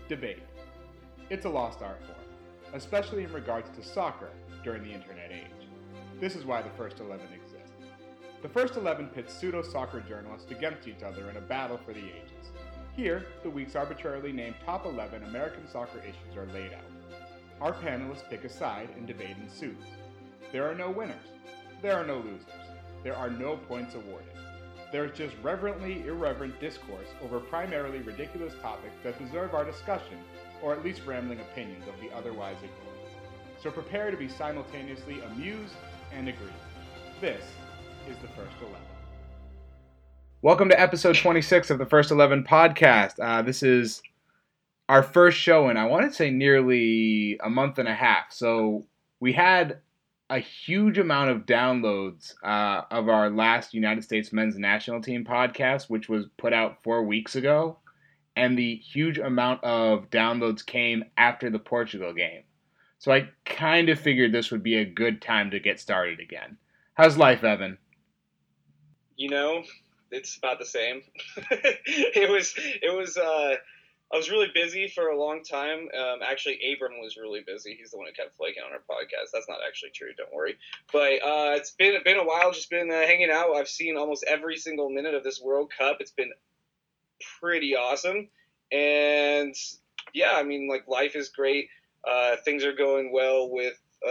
Debate. It's a lost art form, especially in regards to soccer during the internet age. This is why the First 11 exists. The First 11 pits pseudo-soccer journalists against each other in a battle for the ages. Here, the week's arbitrarily named top 11 American soccer issues are laid out. Our panelists pick a side and debate ensues. There are no winners. There are no losers. There are no points awarded. There is just reverently irreverent discourse over primarily ridiculous topics that deserve our discussion, or at least rambling opinions of the otherwise ignored. So prepare to be simultaneously amused and aggrieved. This is the First 11. Welcome to episode 26 of the First 11 podcast. This is our first show in, I want to say, nearly a month and a half. So we had a huge amount of downloads of our last United States men's national team podcast, which was put out 4 weeks ago. And the huge amount of downloads came after the Portugal game. So I kind of figured this would be a good time to get started again. How's life, Evan? You know, it's about the same. I was really busy for a long time. Actually, Abram was really busy. He's the one who kept flaking on our podcast. That's not actually true. Don't worry. But it's been a while. Just been hanging out. I've seen almost every single minute of this World Cup. It's been pretty awesome. And yeah, I mean, like, life is great. Things are going well with,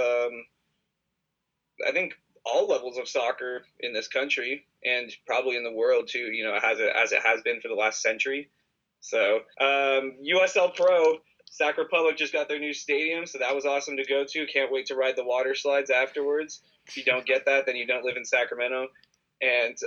I think, all levels of soccer in this country and probably in the world too. You know, as it has been for the last century. So, USL Pro, Sac Republic just got their new stadium, so that was awesome to go to. Can't wait to ride the water slides afterwards. If you don't get that, then you don't live in Sacramento. And,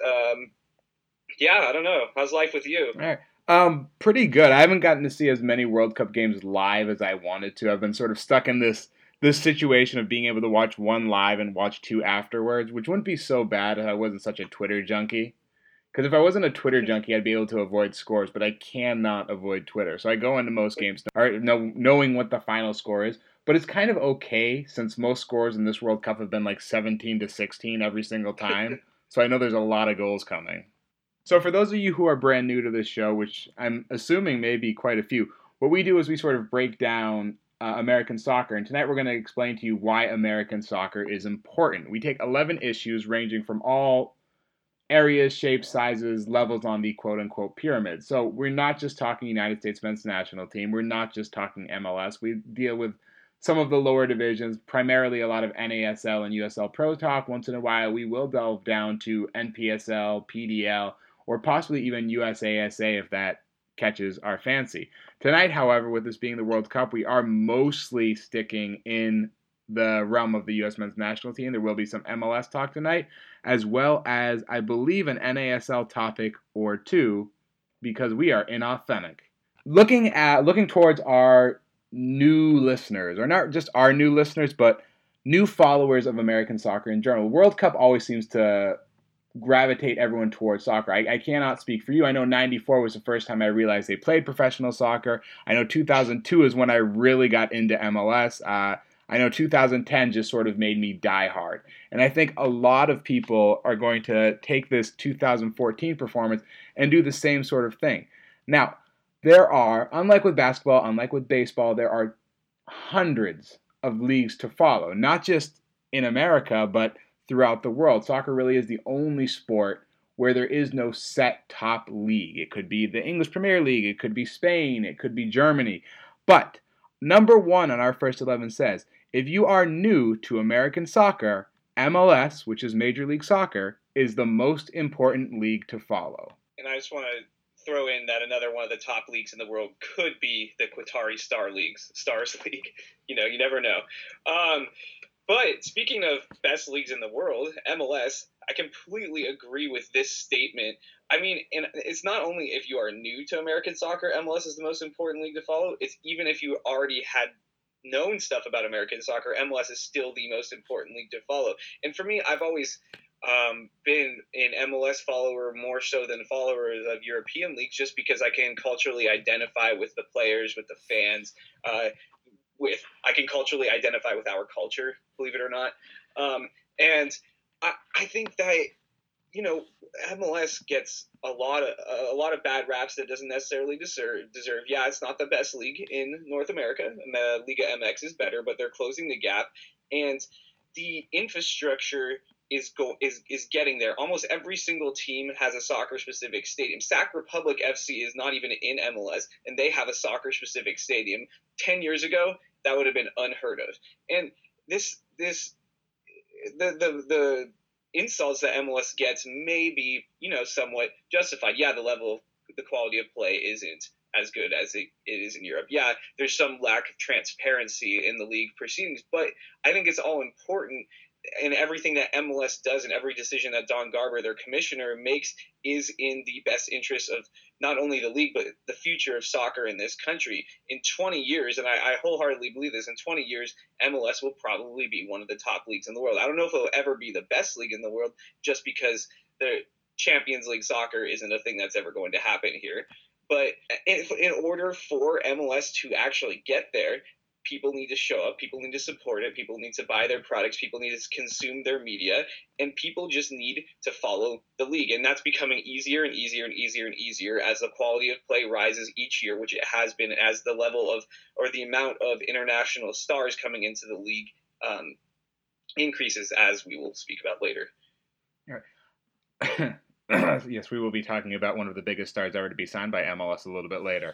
yeah, I don't know. How's life with you? All right. Pretty good. I haven't gotten to see as many World Cup games live as I wanted to. I've been sort of stuck in this situation of being able to watch one live and watch two afterwards, which wouldn't be so bad if I wasn't such a Twitter junkie. Because if I wasn't a Twitter junkie, I'd be able to avoid scores, but I cannot avoid Twitter. So I go into most games knowing what the final score is. But it's kind of okay since most scores in this World Cup have been like 17-16 every single time. So I know there's a lot of goals coming. So for those of you who are brand new to this show, which I'm assuming may be quite a few, what we do is we sort of break down American soccer. And tonight we're going to explain to you why American soccer is important. We take 11 issues ranging from all areas, shapes, sizes, levels on the quote-unquote pyramid. So we're not just talking United States men's national team. We're not just talking MLS. We deal with some of the lower divisions, primarily a lot of NASL and USL Pro talk. Once in a while, we will delve down to NPSL, PDL, or possibly even USASA if that catches our fancy. Tonight, however, with this being the World Cup, we are mostly sticking in the realm of the U.S. men's national team. There will be some MLS talk tonight, as well as, I believe, an NASL topic or two, because we are inauthentic. Looking towards our new listeners, or not just our new listeners, but new followers of American soccer in general. World Cup always seems to gravitate everyone towards soccer. I cannot speak for you. I know 94 was the first time I realized they played professional soccer. I know 2002 is when I really got into MLS. I know 2010 just sort of made me die hard. And I think a lot of people are going to take this 2014 performance and do the same sort of thing. Now, there are, unlike with basketball, unlike with baseball, there are hundreds of leagues to follow, not just in America, but throughout the world. Soccer really is the only sport where there is no set top league. It could be the English Premier League, it could be Spain, it could be Germany. But number one on our First 11 says, if you are new to American soccer, MLS, which is Major League Soccer, is the most important league to follow. And I just want to throw in that another one of the top leagues in the world could be the Qatari Stars League. You know, you never know. But speaking of best leagues in the world, MLS, I completely agree with this statement. I mean, and it's not only if you are new to American soccer, MLS is the most important league to follow. It's even if you already had known stuff about American soccer, MLS is still the most important league to follow. And for me, I've always been an MLS follower more so than followers of European leagues, just because I can culturally identify with the players, with the fans, I can culturally identify with our culture, believe it or not. And I think that MLS gets a lot of bad raps that doesn't necessarily deserve. Yeah, it's not the best league in North America. Liga MX is better, but they're closing the gap, and the infrastructure is getting there. Almost every single team has a soccer specific stadium. Sac Republic FC is not even in MLS, and they have a soccer specific stadium. 10 years ago, that would have been unheard of. And the insults that MLS gets may be, somewhat justified. Yeah, the quality of play isn't as good as it is in Europe. Yeah, there's some lack of transparency in the league proceedings, but I think it's all important, and everything that MLS does and every decision that Don Garber, their commissioner, makes is in the best interest of not only the league, but the future of soccer in this country. In 20 years, and I wholeheartedly believe this, in 20 years, MLS will probably be one of the top leagues in the world. I don't know if it'll ever be the best league in the world, just because the Champions League soccer isn't a thing that's ever going to happen here. But in order for MLS to actually get there, people need to show up, people need to support it, people need to buy their products, people need to consume their media, and people just need to follow the league. And that's becoming easier and easier and easier and easier as the quality of play rises each year, which it has been, as the level of, or the amount of international stars coming into the league increases, as we will speak about later. All right. Yes, we will be talking about one of the biggest stars ever to be signed by MLS a little bit later.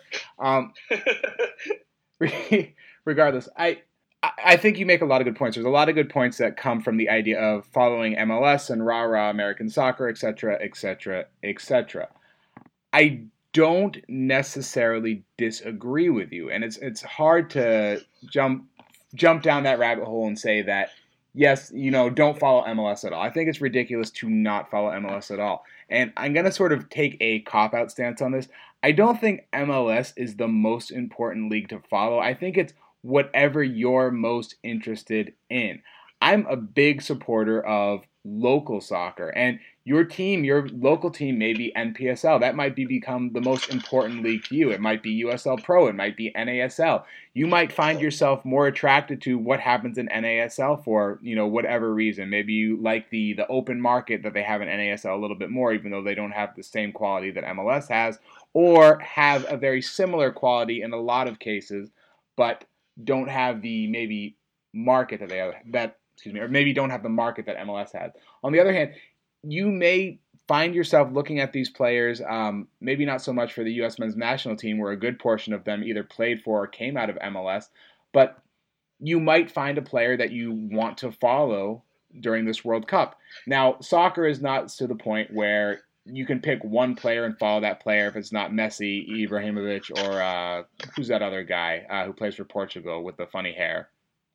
Regardless, I think you make a lot of good points. There's a lot of good points that come from the idea of following MLS and rah-rah American soccer, etc., etc., etc. I don't necessarily disagree with you, and it's hard to jump down that rabbit hole and say that, yes, don't follow MLS at all. I think it's ridiculous to not follow MLS at all. And I'm going to sort of take a cop-out stance on this. I don't think MLS is the most important league to follow. I think it's whatever you're most interested in. I'm a big supporter of local soccer, and your local team may be NPSL. That might become the most important league to you. It might be USL Pro. It might be NASL. You might find yourself more attracted to what happens in NASL for, whatever reason. Maybe you like the open market that they have in NASL a little bit more, even though they don't have the same quality that MLS has, or have a very similar quality in a lot of cases, but don't have the maybe market that they have, or maybe don't have the market that MLS has. On the other hand, you may find yourself looking at these players, maybe not so much for the U.S. men's national team, where a good portion of them either played for or came out of MLS, but you might find a player that you want to follow during this World Cup. Now, soccer is not to the point where you can pick one player and follow that player if it's not Messi, Ibrahimovic, or who's that other guy who plays for Portugal with the funny hair?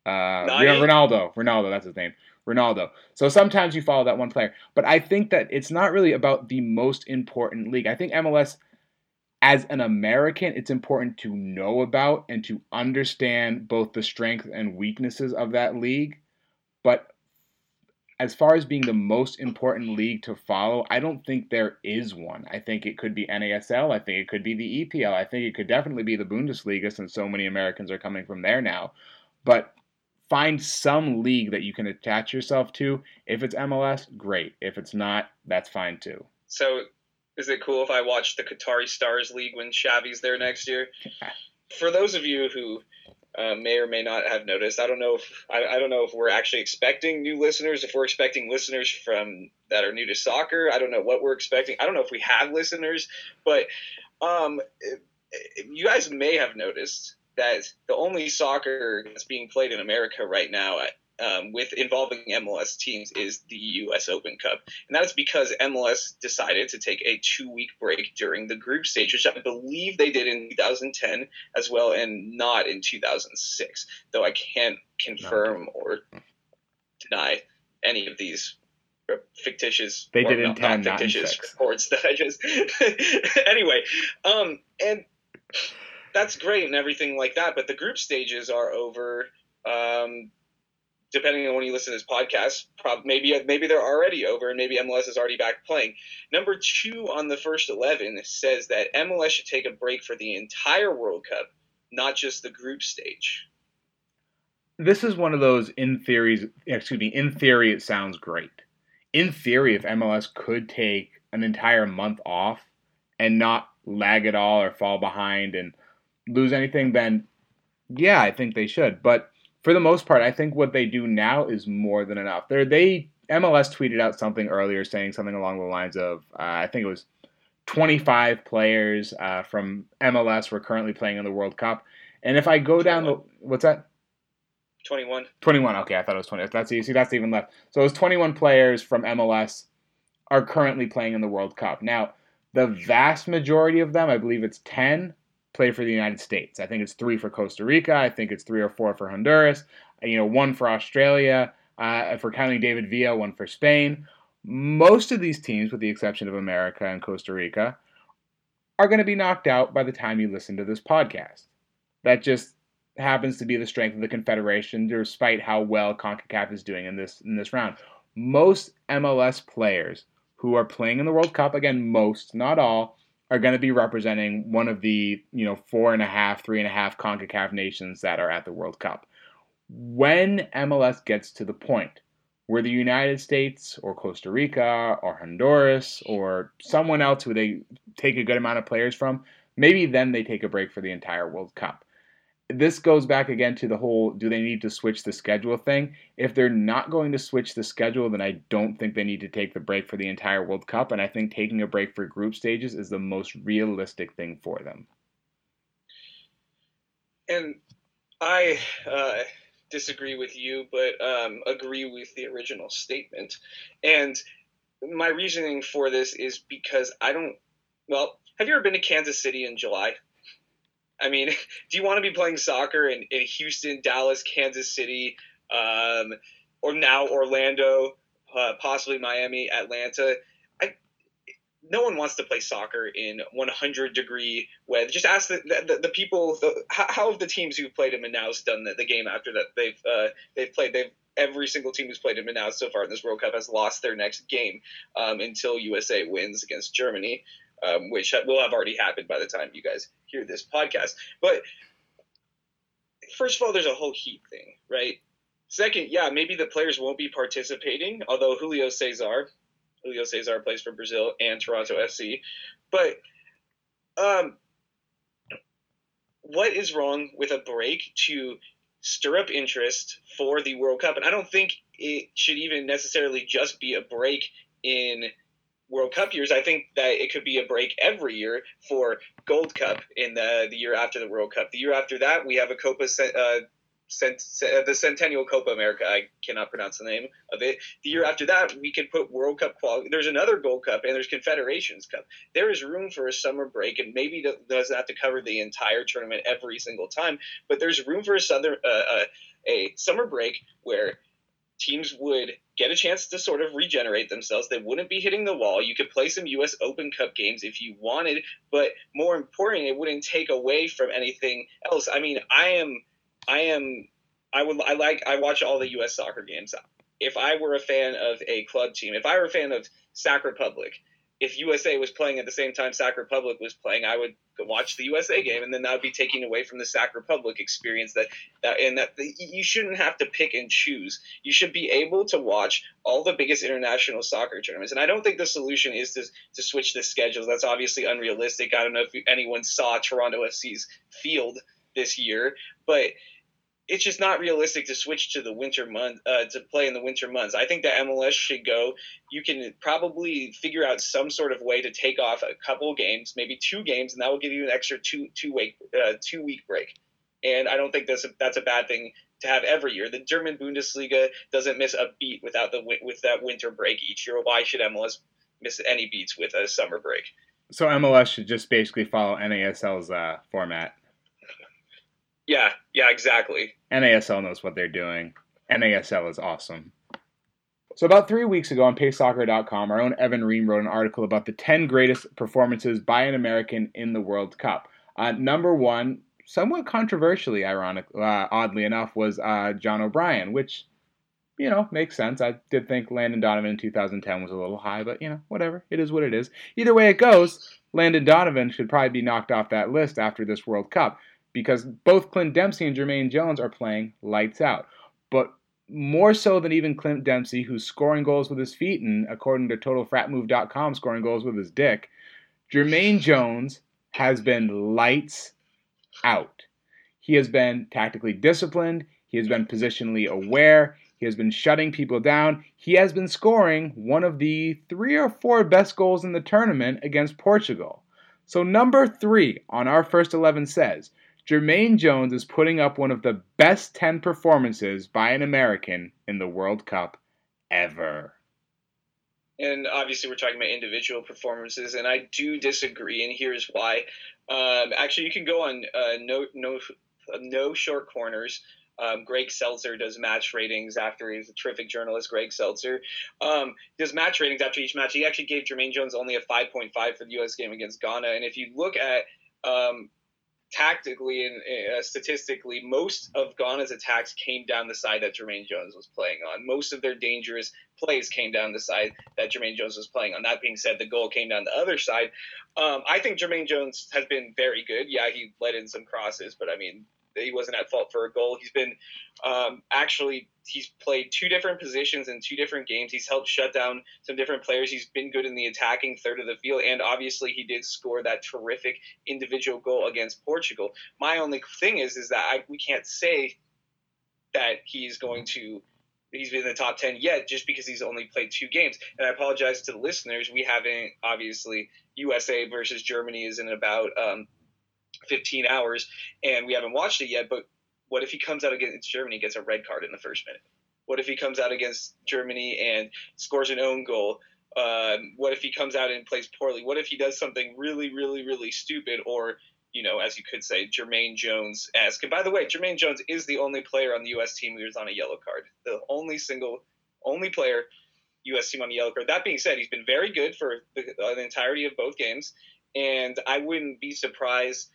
Ronaldo, that's his name. Ronaldo. So sometimes you follow that one player. But I think that it's not really about the most important league. I think MLS, as an American, it's important to know about and to understand both the strengths and weaknesses of that league. But as far as being the most important league to follow, I don't think there is one. I think it could be NASL. I think it could be the EPL. I think it could definitely be the Bundesliga, since so many Americans are coming from there now. But find some league that you can attach yourself to. If it's MLS, great. If it's not, that's fine too. So is it cool if I watch the Qatari Stars League when Xavi's there next year? For those of you who may or may not have noticed, I don't know if we're actually expecting new listeners, if we're expecting listeners from that are new to soccer. I don't know what we're expecting. I don't know if we have listeners, but you guys may have noticed that the only soccer that's being played in America right now with involving MLS teams is the U.S. Open Cup. And that is because MLS decided to take a 2-week break during the group stage, which I believe they did in 2010 as well, and not in 2006, though I can't confirm or deny any of these fictitious they did in 10, not fictitious reports that I just anyway, and that's great and everything like that, but the group stages are over. Depending on when you listen to this podcast, maybe they're already over, and maybe MLS is already back playing. Number 2 on the first 11 says that MLS should take a break for the entire World Cup, not just the group stage. This is one of those in theory it sounds great. in theory, if MLS could take an entire month off and not lag at all or fall behind and lose anything, then yeah, I think they should. But for the most part, I think what they do now is more than enough. MLS tweeted out something earlier saying something along the lines of, I think it was 25 players from MLS were currently playing in the World Cup. And if I go 21. down the, what's that? 21. 21. Okay, I thought it was 20. That's easy. That's even left. So it was 21 players from MLS are currently playing in the World Cup. Now, the vast majority of them, I believe it's 10, play for the United States. I think it's 3 for Costa Rica. I think it's 3 or 4 for Honduras. 1 for Australia. If we're counting David Villa, 1 for Spain. Most of these teams, with the exception of America and Costa Rica, are going to be knocked out by the time you listen to this podcast. That just happens to be the strength of the Confederation, despite how well CONCACAF is doing in this round. Most MLS players who are playing in the World Cup, again, most, not all, are going to be representing one of the 4.5, 3.5 CONCACAF nations that are at the World Cup. When MLS gets to the point where the United States or Costa Rica or Honduras or someone else who they take a good amount of players from, maybe then they take a break for the entire World Cup. This goes back again to the whole, do they need to switch the schedule thing? If they're not going to switch the schedule, then I don't think they need to take the break for the entire World Cup, and I think taking a break for group stages is the most realistic thing for them. And I disagree with you, but agree with the original statement. And my reasoning for this is because have you ever been to Kansas City in July? I mean, do you want to be playing soccer in Houston, Dallas, Kansas City, or now Orlando, possibly Miami, Atlanta? No one wants to play soccer in 100-degree weather. Just ask the people. How have the teams who've played in Manaus done the game after that? They've played. Every single team who's played in Manaus so far in this World Cup has lost their next game until USA wins against Germany. Which will have already happened by the time you guys hear this podcast. But first of all, there's a whole heat thing, right? Second, yeah, maybe the players won't be participating, although Julio Cesar plays for Brazil and Toronto FC. But what is wrong with a break to stir up interest for the World Cup? And I don't think it should even necessarily just be a break in World Cup years. I think that it could be a break every year for Gold Cup in the year after the World Cup. The year after that, we have a the Centennial Copa America. I cannot pronounce the name of it. The year after that, we can put World Cup quality. There's another Gold Cup, and there's Confederations Cup. There is room for a summer break, and maybe it doesn't have to cover the entire tournament every single time, but there's room for a summer break where teams would get a chance to sort of regenerate themselves. They wouldn't be hitting the wall. You could play some U.S. Open Cup games if you wanted, but more importantly, it wouldn't take away from anything else. I mean, I watch all the U.S. soccer games. If I were a fan of a club team, if I were a fan of Sac Republic, if USA was playing at the same time Sac Republic was playing, I would watch the USA game, and then that would be taking away from the Sac Republic experience. You shouldn't have to pick and choose. You should be able to watch all the biggest international soccer tournaments. And I don't think the solution is to switch the schedules. That's obviously unrealistic. I don't know if anyone saw Toronto FC's field this year, but it's just not realistic to switch to the winter month to play in the winter months. I think that MLS should go. You can probably figure out some sort of way to take off a couple games, maybe 2 games, and that will give you an extra two week break. And I don't think that's a bad thing to have every year. The German Bundesliga doesn't miss a beat with that winter break each year. Why should MLS miss any beats with a summer break? So MLS should just basically follow NASL's format. Yeah, exactly. NASL knows what they're doing. NASL is awesome. So about 3 weeks ago on PaceSoccer.com, our own Evan Ream wrote an article about the 10 greatest performances by an American in the World Cup. Number 1, somewhat controversially, oddly enough, was John O'Brien, which, makes sense. I did think Landon Donovan in 2010 was a little high, but, whatever. It is what it is. Either way it goes, Landon Donovan should probably be knocked off that list after this World Cup, because both Clint Dempsey and Jermaine Jones are playing lights out. But more so than even Clint Dempsey, who's scoring goals with his feet and, according to TotalFratMove.com, scoring goals with his dick, Jermaine Jones has been lights out. He has been tactically disciplined. He has been positionally aware. He has been shutting people down. He has been scoring one of the 3 or 4 best goals in the tournament against Portugal. So number 3 on our first 11 says, Jermaine Jones is putting up one of the best 10 performances by an American in the World Cup ever. And obviously we're talking about individual performances, and I do disagree, and here's why. Actually, you can go on No Short Corners. Greg Seltzer does match ratings after he's a terrific journalist. Greg Seltzer does match ratings after each match. He actually gave Jermaine Jones only a 5.5 for the U.S. game against Ghana. And if you look at tactically and statistically, most of Ghana's attacks came down the side that Jermaine Jones was playing on. Most of their dangerous plays came down the side that Jermaine Jones was playing on. That being said, the goal came down the other side. I think Jermaine Jones has been very good. Yeah, he let in some crosses, but I mean, he wasn't at fault for a goal. He's been he's played 2 different positions in 2 different games. He's helped shut down some different players. He's been good in the attacking third of the field, and obviously he did score that terrific individual goal against Portugal. My only thing is that we can't say that he's been in the top 10 yet just because he's only played 2 games. And I apologize to the listeners. We haven't, obviously, USA versus Germany is in about 15 hours, and we haven't watched it yet, but what if he comes out against Germany and gets a red card in the first minute? What if he comes out against Germany and scores an own goal? What if he comes out and plays poorly? What if he does something really, really, really stupid, or, as you could say, Jermaine Jones-esque? And by the way, Jermaine Jones is the only player on the U.S. team who is on a yellow card. The only player U.S. team on a yellow card. That being said, he's been very good for the entirety of both games, and I wouldn't be surprised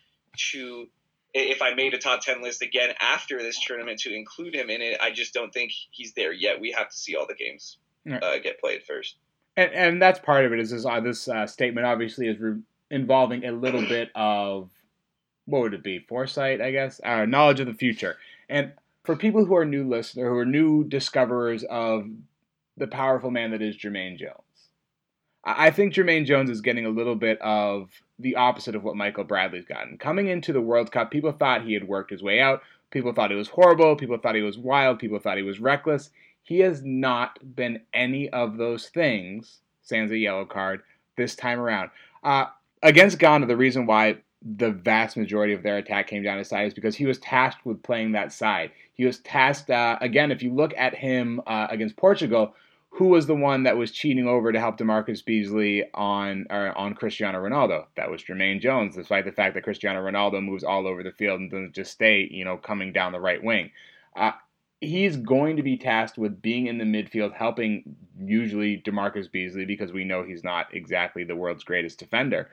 if I made a top 10 list again after this tournament to include him in it. I just don't think he's there yet. We have to see all the games get played first. And that's part of it. Is this statement obviously is involving a little bit of, what would it be? Foresight, I guess? Knowledge of the future. And for people who are new discoverers of the powerful man that is Jermaine Jones, I think Jermaine Jones is getting a little bit of the opposite of what Michael Bradley's gotten. Coming into the World Cup, people thought he had worked his way out. People thought he was horrible. People thought he was wild. People thought he was reckless. He has not been any of those things, sans a yellow card, this time around. Against Ghana, the reason why the vast majority of their attack came down his side is because he was tasked with playing that side. He was tasked, again, if you look at him against Portugal, who was the one that was cheating over to help DeMarcus Beasley on Cristiano Ronaldo? That was Jermaine Jones, despite the fact that Cristiano Ronaldo moves all over the field and doesn't just stay, coming down the right wing. He's going to be tasked with being in the midfield, helping usually DeMarcus Beasley, because we know he's not exactly the world's greatest defender.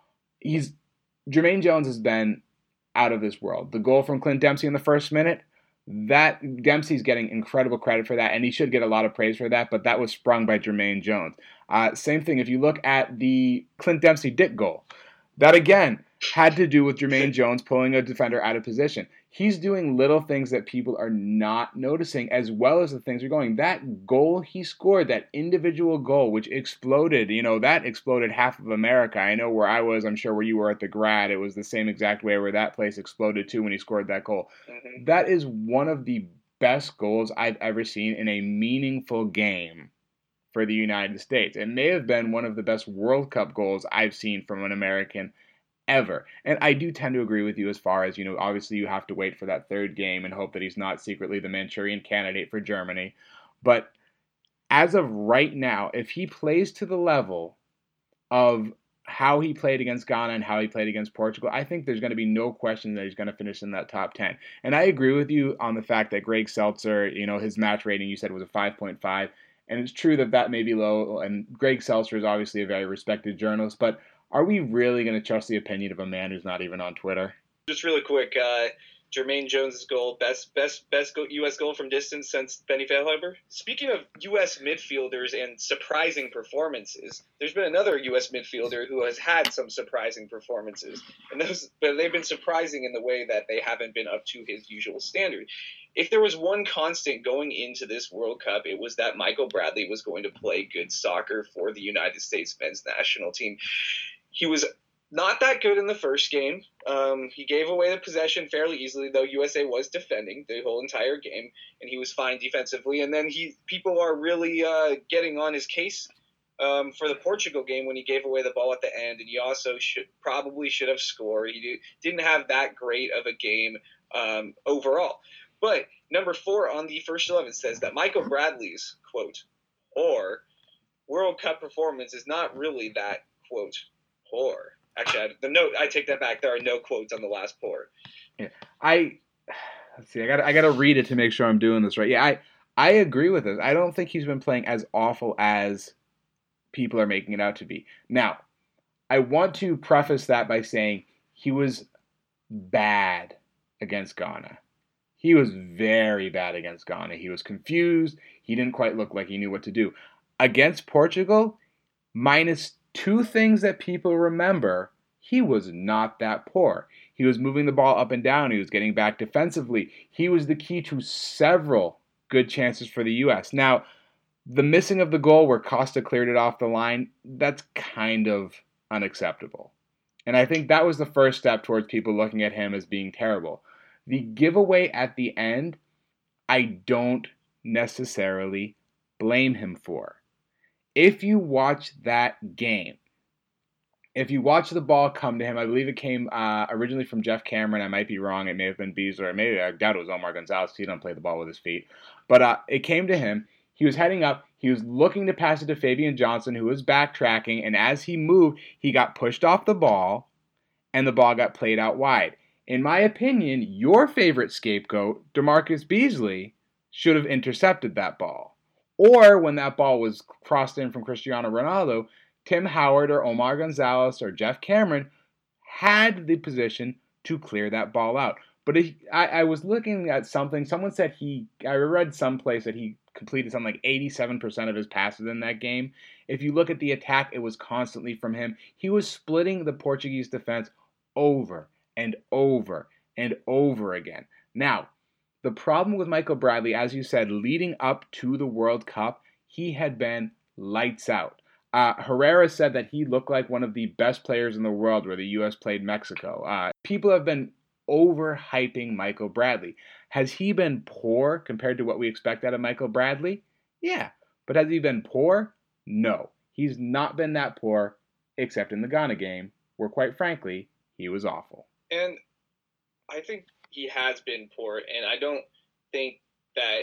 Jermaine Jones has been out of this world. The goal from Clint Dempsey in the first minute, that Dempsey's getting incredible credit for that, and he should get a lot of praise for that, but that was sprung by Jermaine Jones. Same thing, if you look at the Clint Dempsey dick goal, that again had to do with Jermaine Jones pulling a defender out of position. He's doing little things that people are not noticing, as well as the things are going. That goal he scored, that individual goal, which exploded, that exploded half of America. I know where I was, I'm sure where you were at the Grad, it was the same exact way where that place exploded too when he scored that goal. Mm-hmm. That is one of the best goals I've ever seen in a meaningful game for the United States. It may have been one of the best World Cup goals I've seen from an American ever. And I do tend to agree with you as far as, obviously you have to wait for that third game and hope that he's not secretly the Manchurian candidate for Germany. But as of right now, if he plays to the level of how he played against Ghana and how he played against Portugal, I think there's going to be no question that he's going to finish in that top 10. And I agree with you on the fact that Greg Seltzer, his match rating you said was a 5.5. And it's true that may be low. And Greg Seltzer is obviously a very respected journalist, but are we really going to trust the opinion of a man who's not even on Twitter? Just really quick, Jermaine Jones' goal, best U.S. goal from distance since Benny Feilhaber. Speaking of U.S. midfielders and surprising performances, there's been another U.S. midfielder who has had some surprising performances, but they've been surprising in the way that they haven't been up to his usual standard. if there was one constant going into this World Cup, it was that Michael Bradley was going to play good soccer for the United States men's national team. He was not that good in the first game. He gave away the possession fairly easily, though USA was defending the whole entire game, and he was fine defensively. And then people are really getting on his case for the Portugal game when he gave away the ball at the end, and he also probably should have scored. He didn't have that great of a game overall. But number 4 on the first 11 says that Michael Bradley's, quote, poor World Cup performance is not really that, quote, poor. Actually, I take that back. There are no quotes on the last poor. Yeah, let's see. I gotta read it to make sure I'm doing this right. Yeah, I agree with this. I don't think he's been playing as awful as people are making it out to be. Now, I want to preface that by saying he was bad against Ghana. He was very bad against Ghana. He was confused. He didn't quite look like he knew what to do. Against Portugal, minus 2 things that people remember, he was not that poor. He was moving the ball up and down. He was getting back defensively. He was the key to several good chances for the U.S. Now, the missing of the goal where Costa cleared it off the line, that's kind of unacceptable. And I think that was the first step towards people looking at him as being terrible. The giveaway at the end, I don't necessarily blame him for. If you watch that game, if you watch the ball come to him, I believe it came originally from Jeff Cameron. I might be wrong. It may have been Beasler. Maybe I doubt it was Omar Gonzalez. He don't play the ball with his feet. But it came to him. He was heading up. He was looking to pass it to Fabian Johnson, who was backtracking. And as he moved, he got pushed off the ball, and the ball got played out wide. In my opinion, your favorite scapegoat, DeMarcus Beasley, should have intercepted that ball. Or when that ball was crossed in from Cristiano Ronaldo, Tim Howard or Omar Gonzalez or Jeff Cameron had the position to clear that ball out. But I was looking at something. Someone said I read someplace that he completed something like 87% of his passes in that game. If you look at the attack, it was constantly from him. He was splitting the Portuguese defense over and over and over again. Now, the problem with Michael Bradley, as you said, leading up to the World Cup, he had been lights out. Herrera said that he looked like one of the best players in the world where the U.S. played Mexico. People have been overhyping Michael Bradley. Has he been poor compared to what we expect out of Michael Bradley? Yeah. But has he been poor? No. He's not been that poor, except in the Ghana game, where quite frankly, he was awful. And I think he has been poor, and I don't think that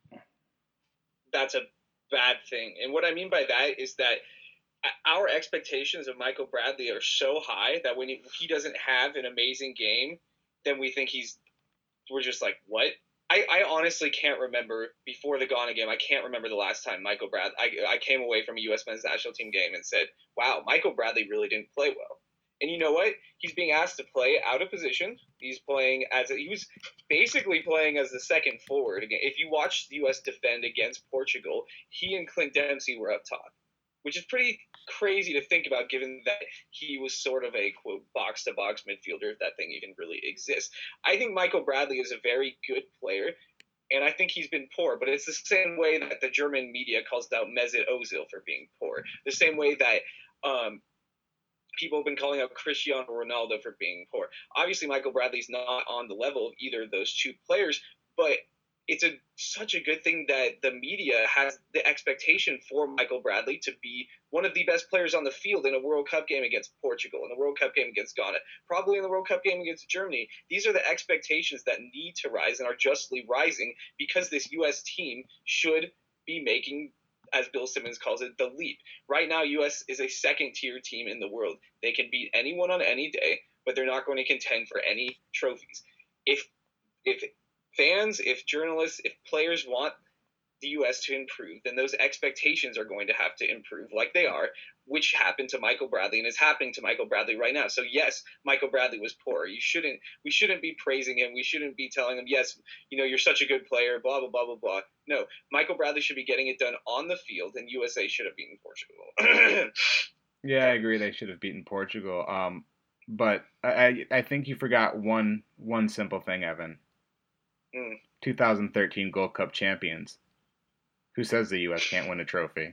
that's a bad thing. And what I mean by that is that our expectations of Michael Bradley are so high that when he doesn't have an amazing game, then we think we're just like, what? I honestly can't remember, before the Ghana game, I can't remember the last time Michael Bradley, I came away from a U.S. men's national team game and said, wow, Michael Bradley really didn't play well. And you know what? He's being asked to play out of position. He was basically playing as the second forward. Again, if you watch the U.S. defend against Portugal, he and Clint Dempsey were up top, which is pretty crazy to think about, given that he was sort of a, quote, box-to-box midfielder, if that thing even really exists. I think Michael Bradley is a very good player, and I think he's been poor, but it's the same way that the German media calls out Mesut Ozil for being poor. The same way that people have been calling out Cristiano Ronaldo for being poor. Obviously, Michael Bradley's not on the level of either of those two players, but it's such a good thing that the media has the expectation for Michael Bradley to be one of the best players on the field in a World Cup game against Portugal, in a World Cup game against Ghana, probably in the World Cup game against Germany. These are the expectations that need to rise and are justly rising, because this U.S. team should be making, as Bill Simmons calls it, the leap. Right now, U.S. is a second-tier team in the world. They can beat anyone on any day, but they're not going to contend for any trophies. If fans, if journalists, if players want the U.S. to improve, then those expectations are going to have to improve, like they are, which happened to Michael Bradley and is happening to Michael Bradley right now. So yes, Michael Bradley was poor. We shouldn't be praising him. We shouldn't be telling him, yes, you're such a good player, blah, blah, blah, blah, blah. No, Michael Bradley should be getting it done on the field, and USA should have beaten Portugal. Yeah, I agree. They should have beaten Portugal. But I think you forgot one simple thing, Evan. Mm. 2013 Gold Cup champions. Who says the U.S. can't win a trophy?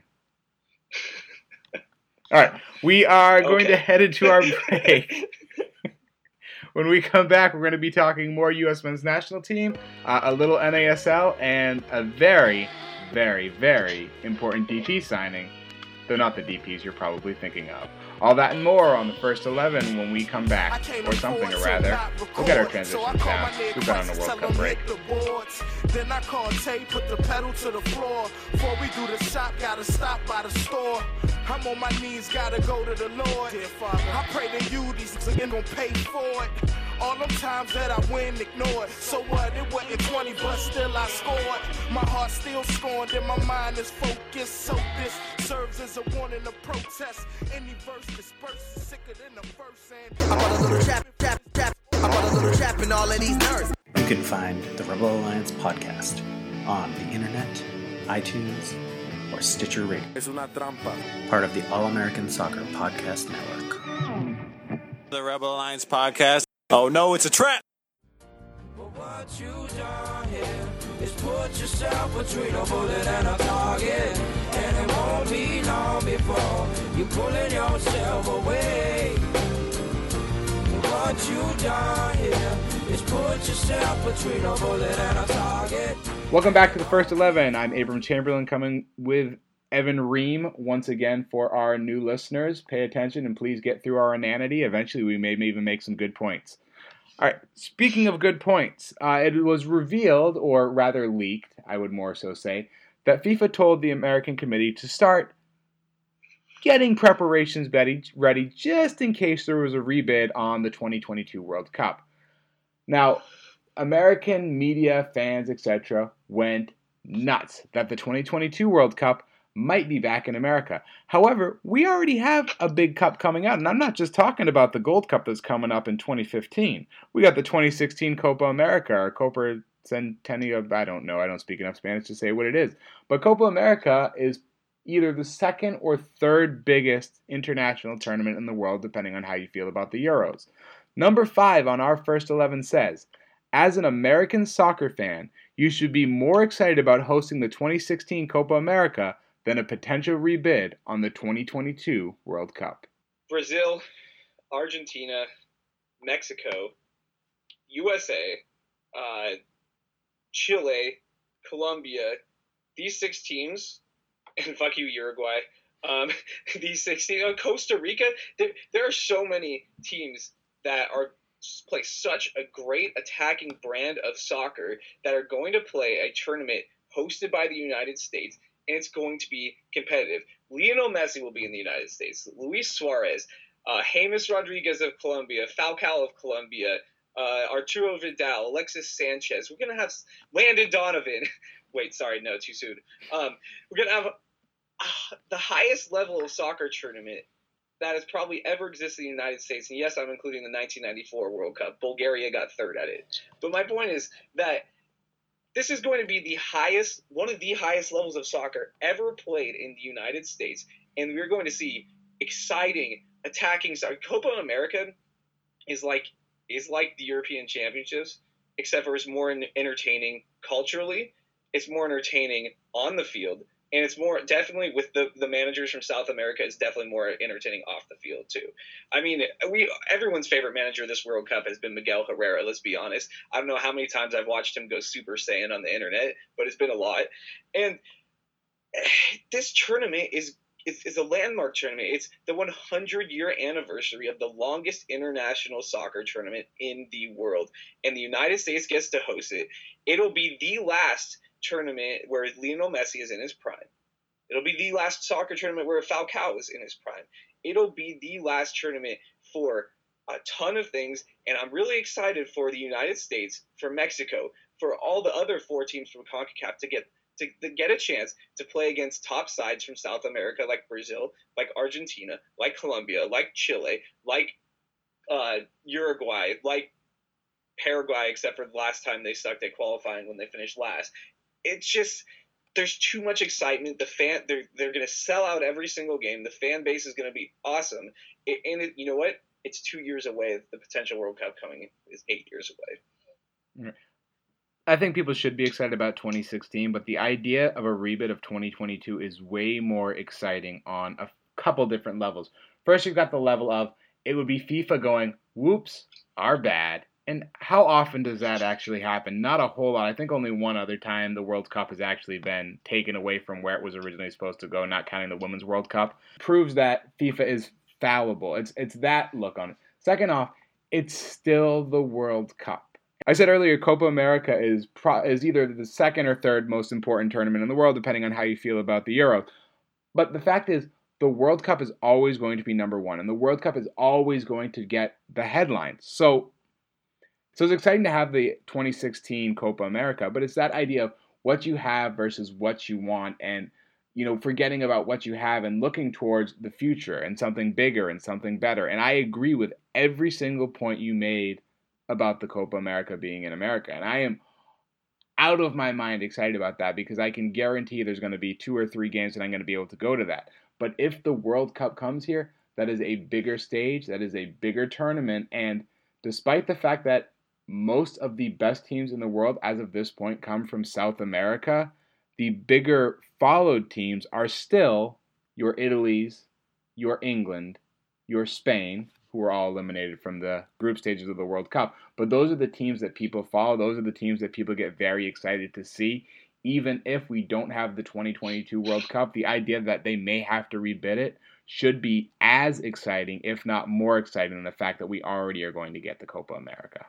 All right, we are going to head into our break. When we come back, we're going to be talking more U.S. men's national team, a little NASL, and a very, very, very important DP signing, though not the DPs you're probably thinking of. All that and more on the First 11 when we come back, or something, or rather. We'll get our transitions down. We've been on a World Cup break. Then I call Tay, put the pedal to the floor. Before we do the shop, gotta stop by the store. I'm on my knees, gotta go to the Lord. Dear Father, I pray to you, these niggas gon' pay for it. All them times that I win, ignored. So what? It wasn't 20, but still I scored. My heart still scorned and my mind is focused. So this serves as a warning to protest. Any verse dispersed, sicker than the first. And I'm on a little trap. I'm on a little trap in all of these nerves. You can find the Rebel Alliance podcast on the internet, iTunes, or Stitcher Radio. Es una trampa. Part of the All-American Soccer Podcast Network. The Rebel Alliance podcast. Oh no, it's a trap! What you done here is put yourself between a bullet and a target, and it won't be long before you're pulling yourself away. What you done here is put yourself between a bullet and a target. Welcome back to the First 11. I'm Abram Chamberlain, coming with Evan Ream once again for our new listeners. Pay attention and please get through our inanity. Eventually we may even make some good points. All right, speaking of good points, it was revealed, or rather leaked, I would more so say, that FIFA told the American committee to start getting preparations ready just in case there was a rebid on the 2022 World Cup. Now, American media, fans, etc. went nuts that the 2022 World Cup might be back in America. However, we already have a big cup coming out, and I'm not just talking about the Gold Cup that's coming up in 2015. We got the 2016 Copa America, or Copa Centennial, I don't know, I don't speak enough Spanish to say what it is. But Copa America is either the second or third biggest international tournament in the world, depending on how you feel about the Euros. Number 5 on our First 11 says, as an American soccer fan, you should be more excited about hosting the 2016 Copa America than a potential rebid on the 2022 World Cup. Brazil, Argentina, Mexico, USA, Chile, Colombia, these 6 teams, and fuck you, Uruguay, these 6 teams, Costa Rica, there are so many teams that play such a great attacking brand of soccer that are going to play a tournament hosted by the United States, and it's going to be competitive. Lionel Messi will be in the United States. Luis Suarez, James Rodriguez of Colombia, Falcao of Colombia, Arturo Vidal, Alexis Sanchez. We're going to have Landon Donovan. Wait, sorry, no, too soon. We're going to have the highest level of soccer tournament that has probably ever existed in the United States. And yes, I'm including the 1994 World Cup. Bulgaria got third at it. But my point is that this is going to be one of the highest levels of soccer ever played in the United States, and we're going to see exciting attacking soccer. Copa America is like the European Championships, except for it's more entertaining culturally. It's more entertaining on the field, and it's more definitely with the managers from South America. It's definitely more entertaining off the field too. I mean, everyone's favorite manager this World Cup has been Miguel Herrera. Let's be honest. I don't know how many times I've watched him go Super Saiyan on the internet, but it's been a lot. And this tournament is a landmark tournament. It's the 100-year anniversary of the longest international soccer tournament in the world, and the United States gets to host it. It'll be the last tournament where Lionel Messi is in his prime. It'll be the last soccer tournament where Falcao is in his prime. It'll be the last tournament for a ton of things, and I'm really excited for the United States, for Mexico, for all the other 4 teams from CONCACAF to get a chance to play against top sides from South America, like Brazil, like Argentina, like Colombia, like Chile, like Uruguay, like Paraguay, except for the last time they sucked at qualifying when they finished last. It's just, there's too much excitement. They're going to sell out every single game. The fan base is going to be awesome. You know what? It's 2 years away. The potential World Cup coming is 8 years away. I think people should be excited about 2016, but the idea of a rebid of 2022 is way more exciting on a couple different levels. First, you've got the level of it would be FIFA going, whoops, our bad. And how often does that actually happen? Not a whole lot. I think only one other time the World Cup has actually been taken away from where it was originally supposed to go, not counting the Women's World Cup. Proves that FIFA is fallible. It's that look on it. Second off, it's still the World Cup. I said earlier, Copa America is either the second or third most important tournament in the world, depending on how you feel about the Euros. But the fact is, the World Cup is always going to be number one, and the World Cup is always going to get the headlines. So it's exciting to have the 2016 Copa America, but it's that idea of what you have versus what you want, and forgetting about what you have and looking towards the future and something bigger and something better. And I agree with every single point you made about the Copa America being in America. And I am out of my mind excited about that because I can guarantee there's going to be 2 or 3 games and I'm going to be able to go to that. But if the World Cup comes here, that is a bigger stage, that is a bigger tournament, and despite the fact that most of the best teams in the world as of this point come from South America, the bigger followed teams are still your Italys, your England, your Spain, who were all eliminated from the group stages of the World Cup. But those are the teams that people follow. Those are the teams that people get very excited to see. Even if we don't have the 2022 World Cup, the idea that they may have to rebid it should be as exciting, if not more exciting, than the fact that we already are going to get the Copa America.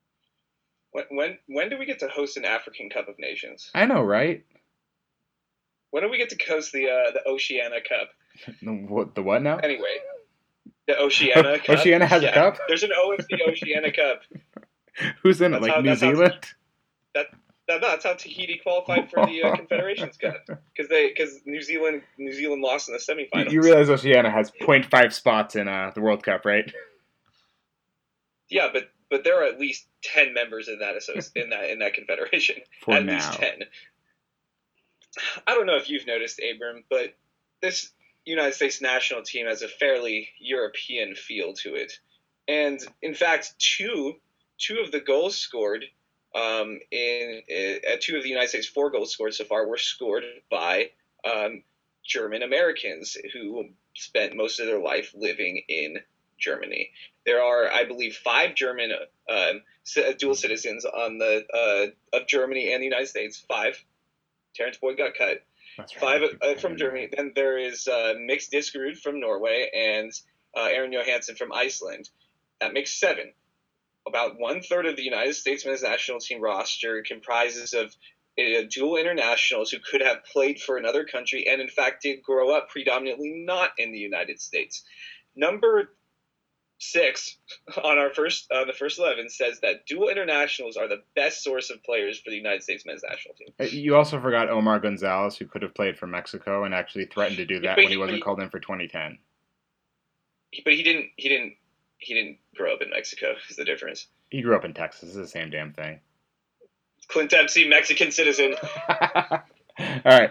When do we get to host an African Cup of Nations? I know, right? When do we get to host the Oceania Cup? The what now? Anyway, the Oceania Cup. Oceania has a cup? There's an OFC Oceania Cup. Who's in it? New Zealand? That's how Tahiti qualified for the Confederations Cup because New Zealand lost in the semifinals. You realize Oceania has 0.5 spots in the World Cup, right? Yeah, but there are at least 10 members in that in that confederation. For at now. least 10. I don't know if you've noticed, Abram, but this United States national team has a fairly European feel to it, and in fact, two of the goals scored. Two of the United States 4 goals scored so far were scored by German Americans who spent most of their life living in Germany. There are, I believe, 5 German dual citizens on of Germany and the United States. 5. Terrence Boyd got cut. That's right. 5 from Germany. Then there is Mix Diskerud from Norway and Aaron Johansson from Iceland. That makes 7. About 1/3 of the United States men's national team roster comprises of dual internationals who could have played for another country and, in fact, did grow up predominantly not in the United States. Number 6 on the first 11 says that dual internationals are the best source of players for the United States men's national team. You also forgot Omar Gonzalez, who could have played for Mexico and actually threatened to do that when he wasn't called in for 2010. But he didn't grow up in Mexico, is the difference. He grew up in Texas. It's the same damn thing. Clint Dempsey, Mexican citizen. All right.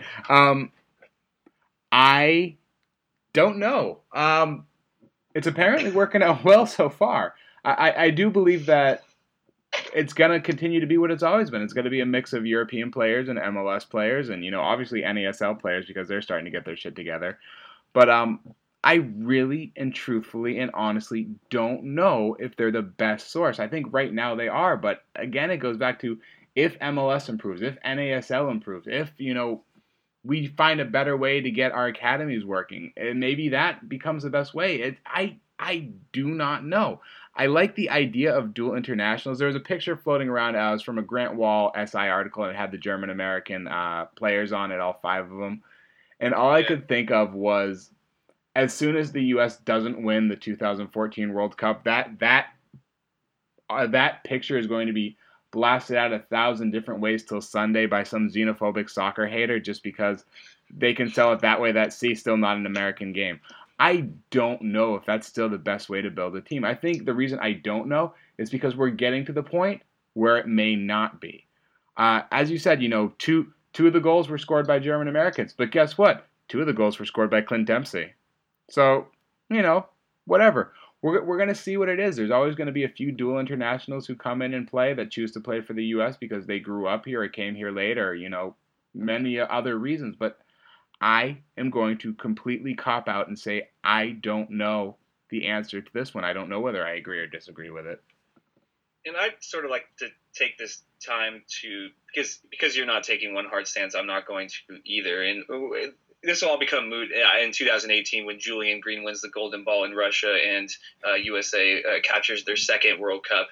I don't know. It's apparently working out well so far. I do believe that it's going to continue to be what it's always been. It's going to be a mix of European players and MLS players and, obviously NASL players because they're starting to get their shit together. But I really and truthfully and honestly don't know if they're the best source. I think right now they are, but again, it goes back to if MLS improves, if NASL improves, if, we find a better way to get our academies working, and maybe that becomes the best way. I do not know. I like the idea of dual internationals. There was a picture floating around. It was from a Grant Wall SI article, and it had the German-American players on it, all 5 of them. And all I could think of was, as soon as the U.S. doesn't win the 2014 World Cup, that picture is going to be blasted out 1,000 different ways till Sunday by some xenophobic soccer hater just because they can sell it that way. That's still not an American game. I don't know if that's still the best way to build a team. I think the reason I don't know is because we're getting to the point where it may not be. As you said, 2 of the goals were scored by German Americans, but guess what? 2 of the goals were scored by Clint Dempsey. So, whatever. we're going to see what it is. There's always going to be a few dual internationals who come in and play that choose to play for the U.S. because they grew up here or came here later, many other reasons. But I am going to completely cop out and say I don't know the answer to this one. I don't know whether I agree or disagree with it. And I'd sort of like to take this time to, because you're not taking one hard stance, I'm not going to either. And this will all become moot in 2018 when Julian Green wins the Golden Ball in Russia and USA captures their second World Cup.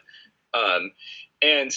And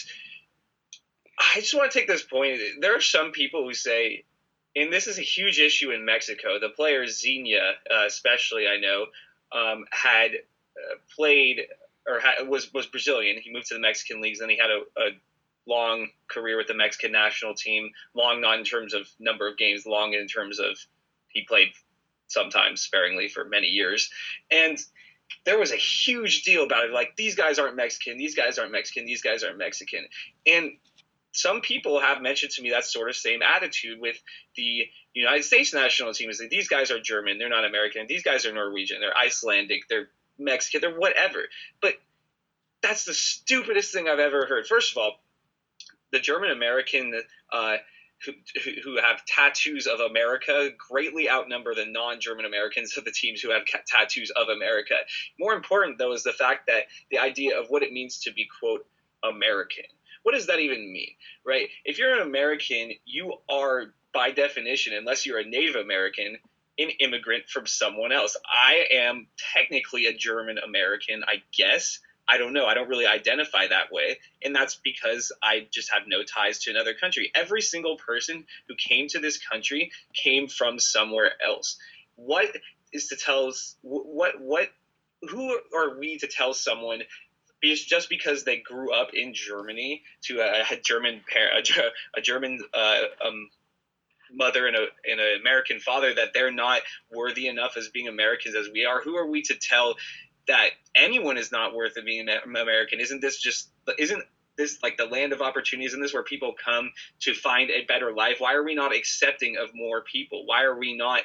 I just want to take this point. There are some people who say, and this is a huge issue in Mexico, the player Xenia, especially, I know, had played or was Brazilian. He moved to the Mexican leagues, and he had a long career with the Mexican national team. Long not in terms of number of games, long in terms of he played sometimes sparingly for many years. And there was a huge deal about it. Like, these guys aren't Mexican. These guys aren't Mexican. These guys aren't Mexican. And some people have mentioned to me that sort of same attitude with the United States national team. Is that these guys are German. They're not American. These guys are Norwegian. They're Icelandic. They're Mexican. They're whatever. But that's the stupidest thing I've ever heard. First of all, the German American who have tattoos of America greatly outnumber the non-German Americans of the teams who have tattoos of America. More important, though, is the fact that the idea of what it means to be, quote, American. What does that even mean, right? If you're an American, you are, by definition, unless you're a Native American, an immigrant from someone else. I am technically a German American, I guess. I don't know. I don't really identify that way. And that's because I just have no ties to another country. Every single person who came to this country came from somewhere else. What is to tell us, who are we to tell someone just because they grew up in Germany to a German parent, a German mother and an American father, that they're not worthy enough as being Americans as we are? Who are we to tell that anyone is not worth of being American? Isn't this like the land of opportunity? Isn't this where people come to find a better life? Why are we not accepting of more people? Why are we not?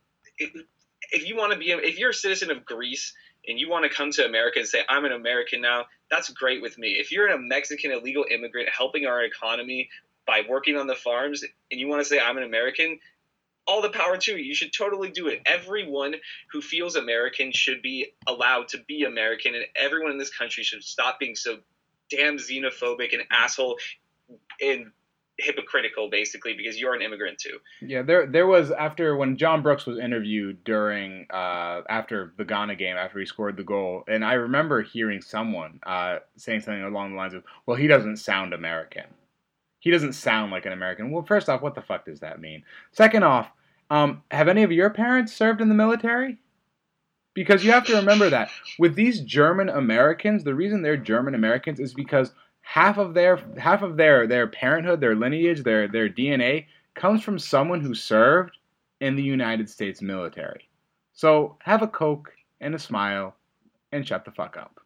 If you're a citizen of Greece and you want to come to America and say, I'm an American now, that's great with me. If you're a Mexican illegal immigrant helping our economy by working on the farms and you want to say, I'm an American, all the power to you. You should totally do it. Everyone who feels American should be allowed to be American, and everyone in this country should stop being so damn xenophobic and asshole and hypocritical, basically, because you're an immigrant too. Yeah, there was, after when John Brooks was interviewed during after the Ghana game, after he scored the goal, and I remember hearing someone saying something along the lines of, well, he doesn't sound American. He doesn't sound like an American. Well, first off, what the fuck does that mean? Second off, have any of your parents served in the military? Because you have to remember that with these German Americans, the reason they're German Americans is because half of their parenthood, their lineage, their DNA comes from someone who served in the United States military. So have a Coke and a smile and shut the fuck up.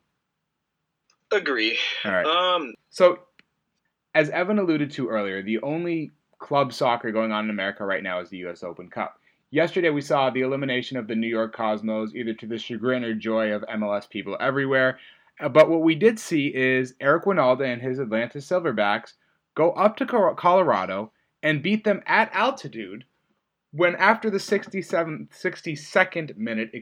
Agree. All right. So, as Evan alluded to earlier, the only club soccer going on in America right now is the U.S. Open Cup. Yesterday we saw the elimination of the New York Cosmos, either to the chagrin or joy of MLS people everywhere. But what we did see is Eric Wynalda and his Atlanta Silverbacks go up to Colorado and beat them at altitude when after the 62nd minute,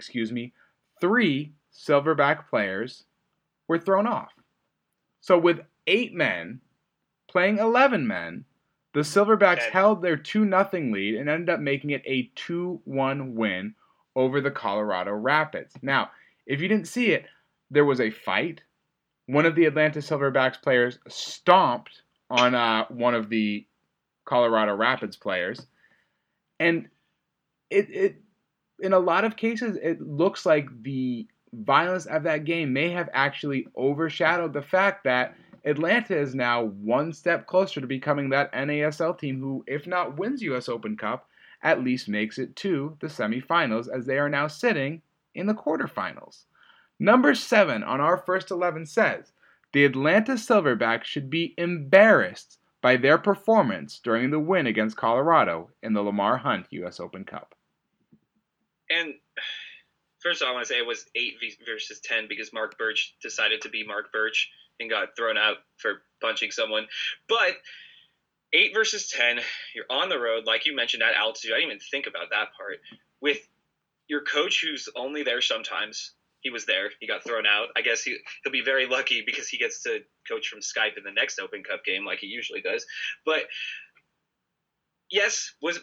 3 Silverback players were thrown off. So with 8 men playing 11 men, the Silverbacks held their 2-0 lead and ended up making it a 2-1 win over the Colorado Rapids. Now, if you didn't see it, there was a fight. One of the Atlanta Silverbacks players stomped on one of the Colorado Rapids players. And it in a lot of cases, it looks like the violence of that game may have actually overshadowed the fact that Atlanta is now one step closer to becoming that NASL team who, if not wins US Open Cup, at least makes it to the semifinals, as they are now sitting in the quarterfinals. Number 7 on our first 11 says, the Atlanta Silverbacks should be embarrassed by their performance during the win against Colorado in the Lamar Hunt US Open Cup. And First of all, I want to say it was 8 versus 10 because Mark Birch decided to be Mark Birch and got thrown out for punching someone. But 8 versus 10, you're on the road, like you mentioned, at altitude. I didn't even think about that part. With your coach who's only there sometimes. He was there. He got thrown out. I guess he'll be very lucky because he gets to coach from Skype in the next Open Cup game like he usually does. But yes, was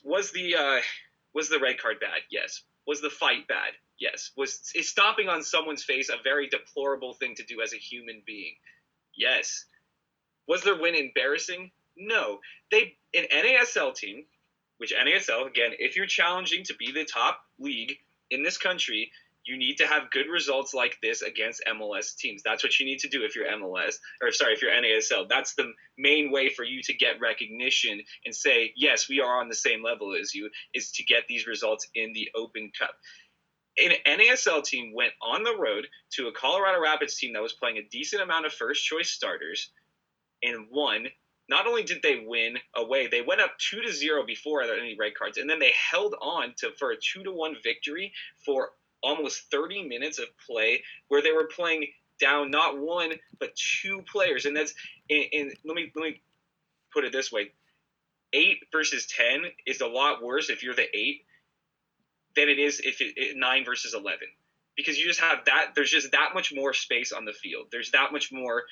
the red card bad? Yes. Was the fight bad? Yes. Is stomping on someone's face a very deplorable thing to do as a human being? Yes. Was their win embarrassing? No. An NASL team, which NASL, again, if you're challenging to be the top league in this country, you need to have good results like this against MLS teams. That's what you need to do if you're if you're NASL. That's the main way for you to get recognition and say, yes, we are on the same level as you, is to get these results in the Open Cup. An NASL team went on the road to a Colorado Rapids team that was playing a decent amount of first-choice starters and won. Not only did they win away, they went up 2-0 before any red cards, and then they held on for a 2-1 victory for almost 30 minutes of play where they were playing down not one but 2 players. And that's let me put it this way. 8 versus 10 is a lot worse if you're the 8 than it is if it 9 versus 11, because you just have that. There's just that much more space on the field. There's that much more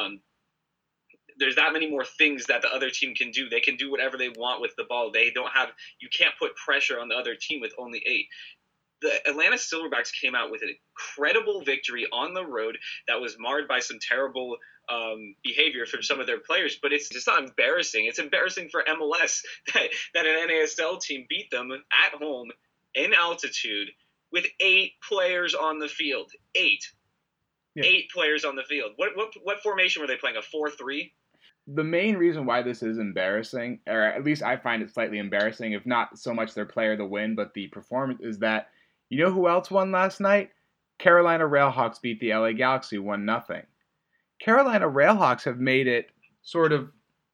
there's that many more things that the other team can do. They can do whatever they want with the ball. You can't put pressure on the other team with only 8. The Atlanta Silverbacks came out with an incredible victory on the road that was marred by some terrible behavior from some of their players, but it's just not embarrassing. It's embarrassing for MLS that an NASL team beat them at home in altitude with 8 players on the field. 8. Yeah. 8 players on the field. What formation were they playing? A 4-3? The main reason why this is embarrassing, or at least I find it slightly embarrassing, if not so much their player the win, but the performance, is that you know who else won last night? Carolina Railhawks beat the LA Galaxy 1-0. Carolina Railhawks have made it sort of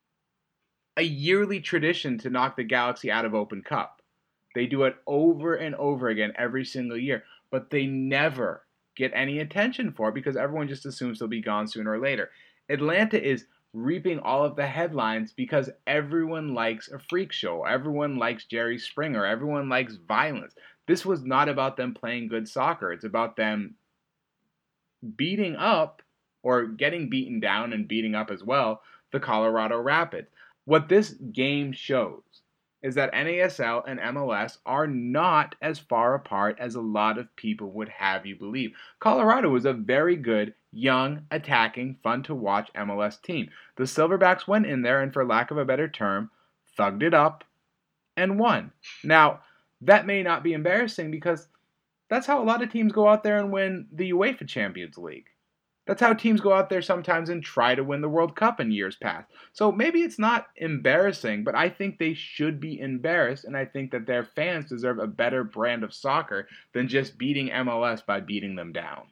a yearly tradition to knock the Galaxy out of Open Cup. They do it over and over again every single year, but they never get any attention for it because everyone just assumes they'll be gone sooner or later. Atlanta is reaping all of the headlines because everyone likes a freak show. Everyone likes Jerry Springer. Everyone likes violence. This was not about them playing good soccer. It's about them beating up or getting beaten down and beating up as well the Colorado Rapids. What this game shows is that NASL and MLS are not as far apart as a lot of people would have you believe. Colorado is a very good, young, attacking, fun-to-watch MLS team. The Silverbacks went in there and, for lack of a better term, thugged it up and won. Now, that may not be embarrassing because that's how a lot of teams go out there and win the UEFA Champions League. That's how teams go out there sometimes and try to win the World Cup in years past. So maybe it's not embarrassing, but I think they should be embarrassed, and I think that their fans deserve a better brand of soccer than just beating MLS by beating them down.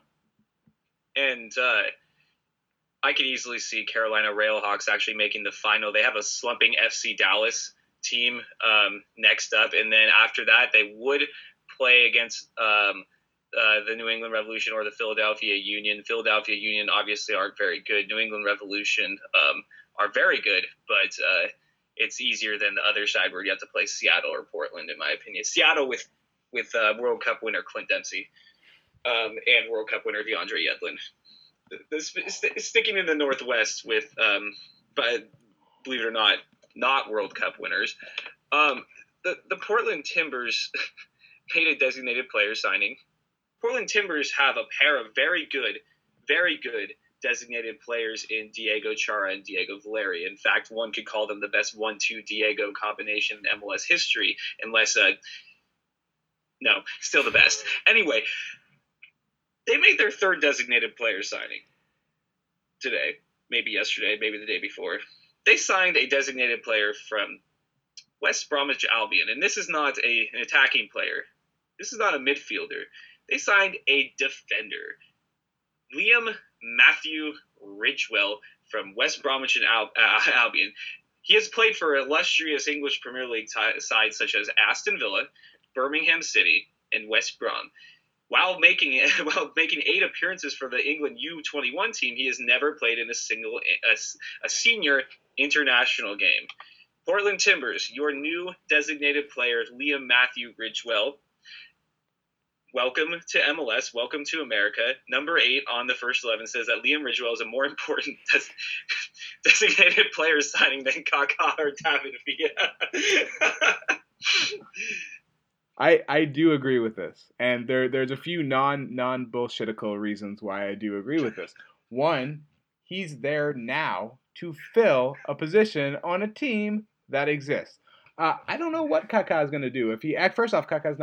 And I could easily see Carolina Railhawks actually making the final. They have a slumping FC Dallas team next up, and then after that they would play against the New England Revolution or the Philadelphia Union. Philadelphia Union obviously aren't very good. New England Revolution are very good, but it's easier than the other side where you have to play Seattle or Portland, in my opinion. Seattle with World Cup winner Clint Dempsey and World Cup winner DeAndre Yedlin. Sticking in the Northwest with, but believe it or not World Cup winners. The Portland Timbers made a designated player signing. Portland Timbers have a pair of very good designated players in Diego Chara and Diego Valeri. In fact, one could call them the best 1-2 Diego combination in MLS history, unless no, still the best. Anyway, they made their 3rd designated player signing today, maybe yesterday, maybe the day before. They signed a designated player from West Bromwich Albion, and this is not an attacking player. This is not a midfielder. They signed a defender, Liam Matthew Ridgewell from West Bromwich and Albion. He has played for illustrious English Premier League sides such as Aston Villa, Birmingham City, and West Brom. While making 8 appearances for the England U21 team, he has never played in a senior international game. Portland Timbers, your new designated player, Liam Matthew Ridgewell. Welcome to MLS. Welcome to America. Number 8 on the first 11 says that Liam Ridgewell is a more important designated player signing than Kaká or David Villa. I do agree with this, and there's a few non-bullshitical reasons why I do agree with this. One, he's there now to fill a position on a team that exists. I don't know what Kaká is going to do. First off, Kaká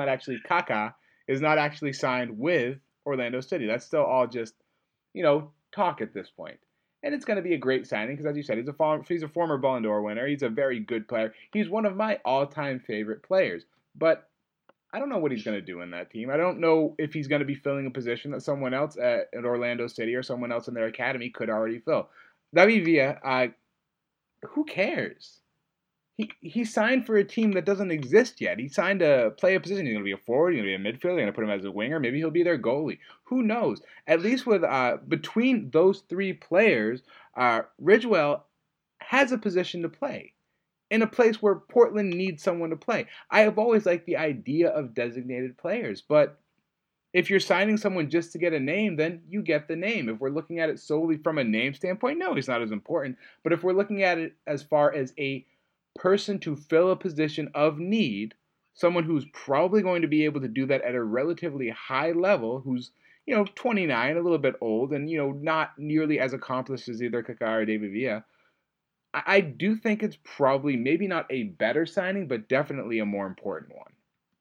is not actually signed with Orlando City. That's still all just, talk at this point. And it's going to be a great signing because, as you said, he's a former Ballon d'Or winner. He's a very good player. He's one of my all-time favorite players. But I don't know what he's going to do in that team. I don't know if he's going to be filling a position that someone else at Orlando City or someone else in their academy could already fill. David Villa, who cares? He signed for a team that doesn't exist yet. He signed to play a position. He's going to be a forward. He's going to be a midfielder. They're going to put him as a winger. Maybe he'll be their goalie. Who knows? At least with between those 3 players, Ridgewell has a position to play in a place where Portland needs someone to play. I have always liked the idea of designated players, but if you're signing someone just to get a name, then you get the name. If we're looking at it solely from a name standpoint, no, he's not as important. But if we're looking at it as far as a person to fill a position of need, someone who's probably going to be able to do that at a relatively high level, who's 29, a little bit old, and not nearly as accomplished as either Kaká or David Villa, I do think it's probably maybe not a better signing, but definitely a more important one.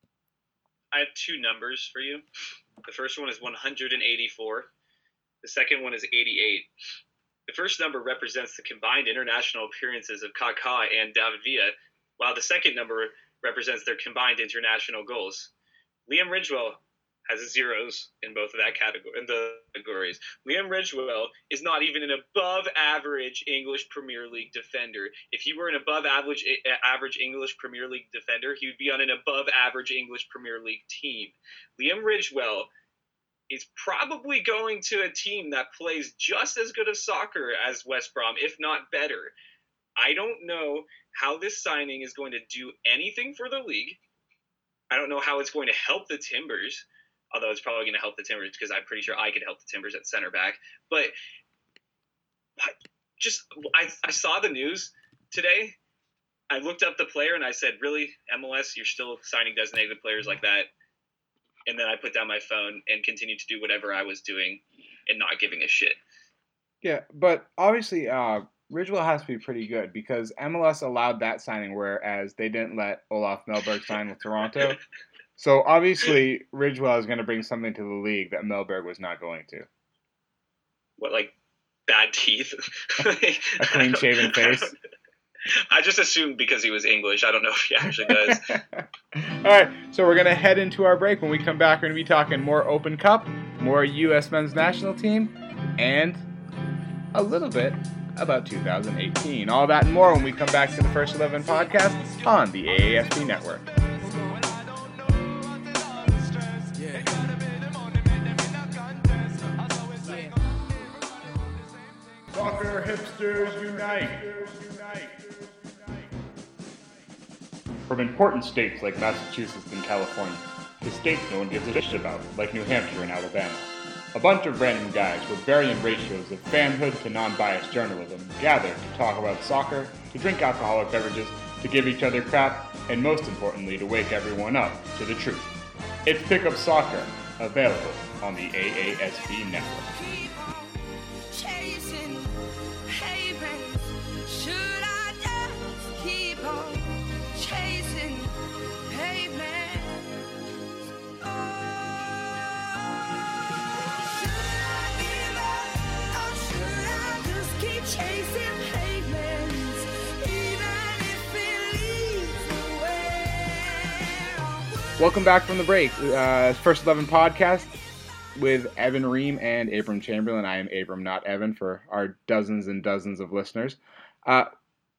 I have 2 numbers for you. The first one is 184. The second one is 88. The first number represents the combined international appearances of Kaká and David Villa, while the second number represents their combined international goals. Liam Ridgewell has zeros in both of that categories. Liam Ridgewell is not even an above-average English Premier League defender. If he were an above-average English Premier League defender, he would be on an above-average English Premier League team. Liam Ridgewell is probably going to a team that plays just as good of soccer as West Brom, if not better. I don't know how this signing is going to do anything for the league. I don't know how it's going to help the Timbers, although it's probably going to help the Timbers because I'm pretty sure I could help the Timbers at center back. But I saw the news today. I looked up the player and I said, really, MLS, you're still signing designated players like that? And then I put down my phone and continued to do whatever I was doing and not giving a shit. Yeah, but obviously Ridgewell has to be pretty good because MLS allowed that signing, whereas they didn't let Olaf Melberg sign with Toronto. So obviously Ridgewell is going to bring something to the league that Melberg was not going to. What, like bad teeth? A clean-shaven face? I just assumed because he was English. I don't know if he actually does. All right, so we're going to head into our break. When we come back, we're going to be talking more Open Cup, more U.S. men's national team, and a little bit about 2018. All that and more when we come back to the First 11 podcast on the AASP Network. Soccer hipsters unite! From important states like Massachusetts and California, to states no one gives a shit about, like New Hampshire and Alabama. A bunch of random guys with varying ratios of fanhood to non-biased journalism gather to talk about soccer, to drink alcoholic beverages, to give each other crap, and most importantly, to wake everyone up to the truth. It's Pickup Soccer, available on the AASP Network. Welcome back from the break. First 11 podcast with Evan Ream and Abram Chamberlain. I am Abram, not Evan, for our dozens and dozens of listeners.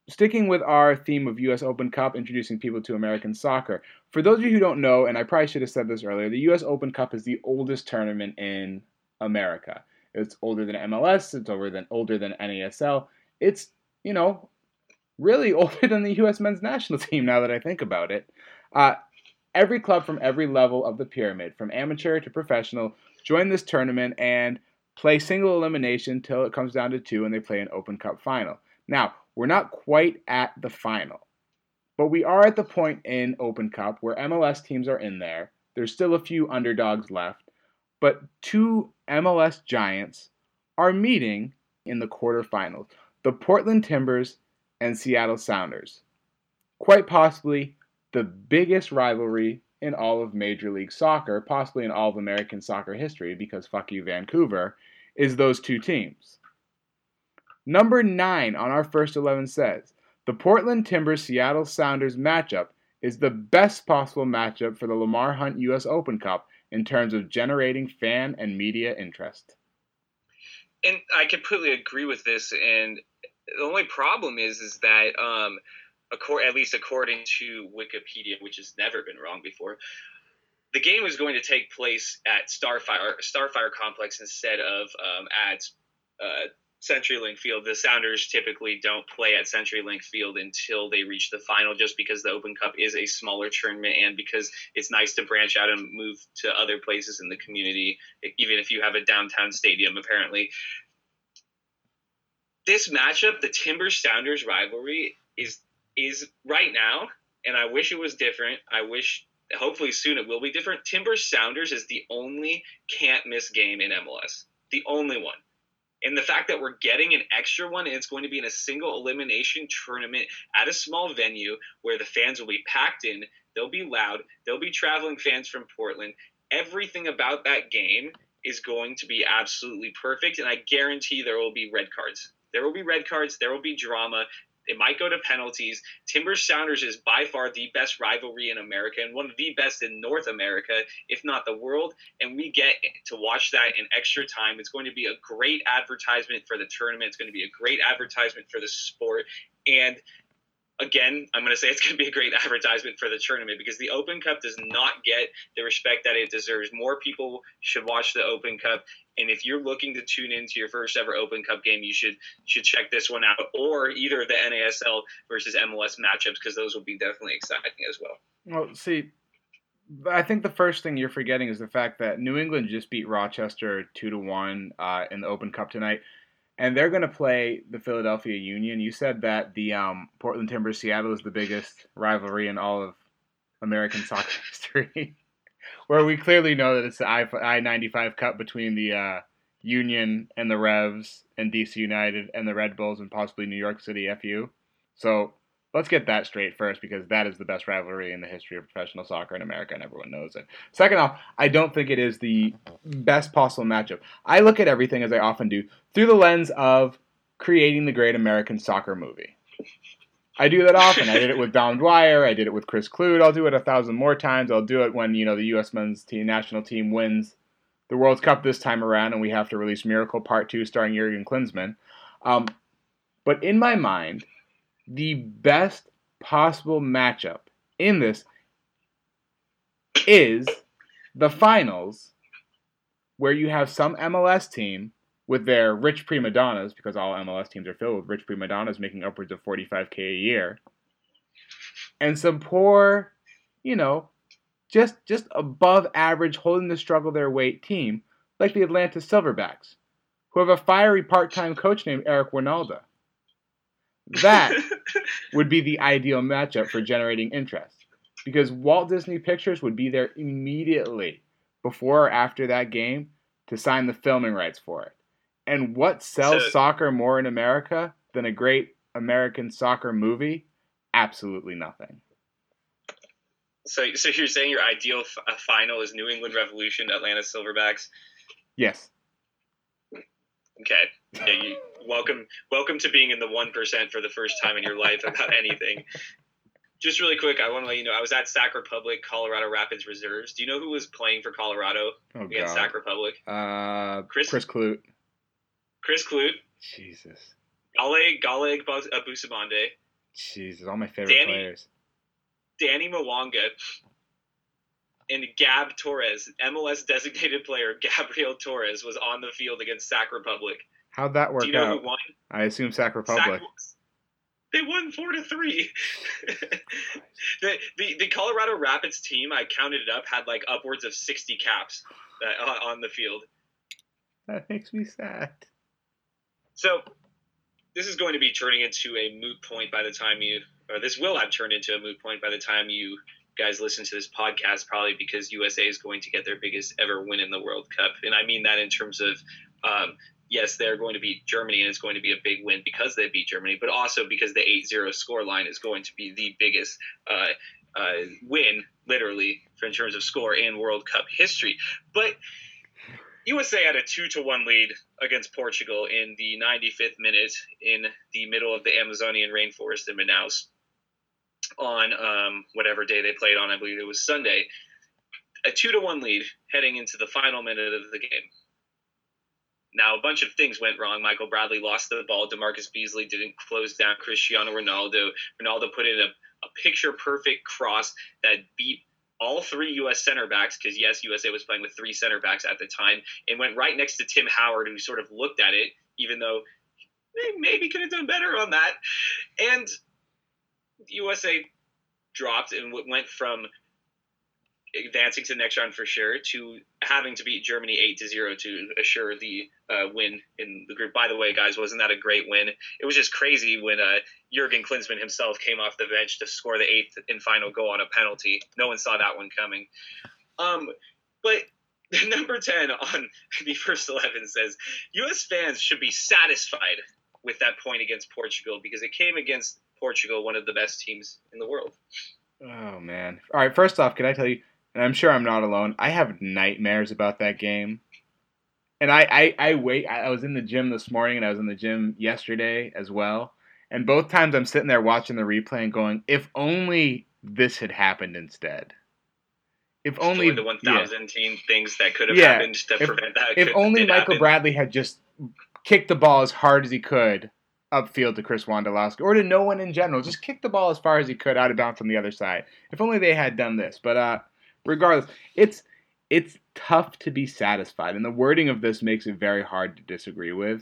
sticking with our theme of U.S. Open Cup, introducing people to American soccer. For those of you who don't know, and I probably should have said this earlier, the U.S. Open Cup is the oldest tournament in America. It's older than MLS. It's older than NASL. It's, really older than the U.S. men's national team now that I think about it. Every club from every level of the pyramid, from amateur to professional, join this tournament and play single elimination till it comes down to 2 and they play an Open Cup final. Now, we're not quite at the final, but we are at the point in Open Cup where MLS teams are in there. There's still a few underdogs left, but 2 MLS giants are meeting in the quarterfinals. The Portland Timbers and Seattle Sounders. Quite possibly the biggest rivalry in all of Major League Soccer, possibly in all of American soccer history, because fuck you, Vancouver, is those 2 teams. Number 9 on our first 11 says, the Portland Timbers Seattle Sounders matchup is the best possible matchup for the Lamar Hunt U.S. Open Cup in terms of generating fan and media interest. And I completely agree with this, and the only problem is that, at least according to Wikipedia, which has never been wrong before, the game was going to take place at Starfire Complex instead of at CenturyLink Field. The Sounders typically don't play at CenturyLink Field until they reach the final, just because the Open Cup is a smaller tournament and because it's nice to branch out and move to other places in the community, even if you have a downtown stadium, apparently. This matchup, the Timbers-Sounders rivalry, is right now, and I wish it was different. Hopefully soon it will be different. Timbers-Sounders is the only can't-miss game in MLS. The only one. And the fact that we're getting an extra one, and it's going to be in a single elimination tournament at a small venue where the fans will be packed in, they'll be loud, there'll be traveling fans from Portland. Everything about that game is going to be absolutely perfect, and I guarantee there will be red cards. There will be red cards, there will be drama. It might go to penalties. Timbers-Sounders is by far the best rivalry in America and one of the best in North America, if not the world. And we get to watch that in extra time. It's going to be a great advertisement for the tournament. It's going to be a great advertisement for the sport. And again, I'm going to say it's going to be a great advertisement for the tournament because the Open Cup does not get the respect that it deserves. More people should watch the Open Cup. And if you're looking to tune into your first ever Open Cup game, you should check this one out, or either the NASL versus MLS matchups, because those will be definitely exciting as well. Well, see, I think the first thing you're forgetting is the fact that New England just beat Rochester 2-1 in the Open Cup tonight, and they're going to play the Philadelphia Union. You said that the Portland Timbers Seattle is the biggest rivalry in all of American soccer history. Where we clearly know that it's the I-95 Cup between the Union and the Revs and DC United and the Red Bulls and possibly New York City FU. So let's get that straight first, because that is the best rivalry in the history of professional soccer in America, and everyone knows it. Second off, I don't think it is the best possible matchup. I look at everything, as I often do, through the lens of creating the great American soccer movie. I do that often. I did it with Don Dwyer. I did it with Chris Kludt. I'll do it 1,000 more times. I'll do it when, the U.S. men's national team wins the World Cup this time around and we have to release Miracle Part 2 starring Jurgen Klinsmann. But in my mind, the best possible matchup in this is the finals, where you have some MLS team with their rich prima donnas, because all MLS teams are filled with rich prima donnas making upwards of $45K a year, and some poor, just above average, holding the struggle their weight team, like the Atlanta Silverbacks, who have a fiery part-time coach named Eric Wynalda. That would be the ideal matchup for generating interest, because Walt Disney Pictures would be there immediately before or after that game to sign the filming rights for it. And what sells soccer more in America than a great American soccer movie? Absolutely nothing. So you're saying your ideal final is New England Revolution, Atlanta Silverbacks? Yes. Okay. Yeah, welcome to being in the 1% for the first time in your life about anything. Just really quick, I want to let you know, I was at Sac Republic, Colorado Rapids Reserves. Do you know who was playing for Colorado against Sac Republic? Chris Kludt. Chris Kludt. Jesus. Galeg Abusamande. Jesus, all my favorite players. Danny Mwanga and Gab Torres, MLS designated player Gabriel Torres, was on the field against Sac Republic. How'd that work out? Do you know who won? I assume Sac Republic. They won 4-3. the Colorado Rapids team, I counted it up, had like upwards of 60 caps on the field. That makes me sad. So this is going to be turning into a moot point by the time this will have turned into a moot point by the time you guys listen to this podcast, probably because USA is going to get their biggest ever win in the World Cup. And I mean that in terms of, yes, they're going to beat Germany, and it's going to be a big win because they beat Germany, but also because the 8-0 scoreline is going to be the biggest win, literally, in terms of score in World Cup history. But USA had a 2-1 lead against Portugal in the 95th minute in the middle of the Amazonian rainforest in Manaus on whatever day they played on. I believe it was Sunday. A 2-1 lead heading into the final minute of the game. Now, a bunch of things went wrong. Michael Bradley lost the ball. DeMarcus Beasley didn't close down Cristiano Ronaldo. Ronaldo put in a picture-perfect cross that beat all three U.S. center backs, because, yes, USA was playing with three center backs at the time, and went right next to Tim Howard, who sort of looked at it, even though they maybe could have done better on that. And USA dropped and went from advancing to the next round for sure to having to beat Germany 8-0 to assure the win in the group. By the way, guys, wasn't that a great win? It was just crazy when Jurgen Klinsmann himself came off the bench to score the 8th and final goal on a penalty. No one saw that one coming. But number 10 on the first 11 says, U.S. fans should be satisfied with that point against Portugal because it came against Portugal, one of the best teams in the world. Oh, man. All right, first off, can I tell you, and I'm sure I'm not alone, I have nightmares about that game. And I was in the gym this morning and I was in the gym yesterday as well. And both times I'm sitting there watching the replay and going, if only this had happened instead. If only the 1,000 things that could have happened to prevent that. If only Michael Bradley had just kicked the ball as hard as he could upfield to Chris Wondolowski, or to no one in general. Just kick the ball as far as he could out of bounds on the other side. If only they had done this. But regardless, it's tough to be satisfied, and the wording of this makes it very hard to disagree with.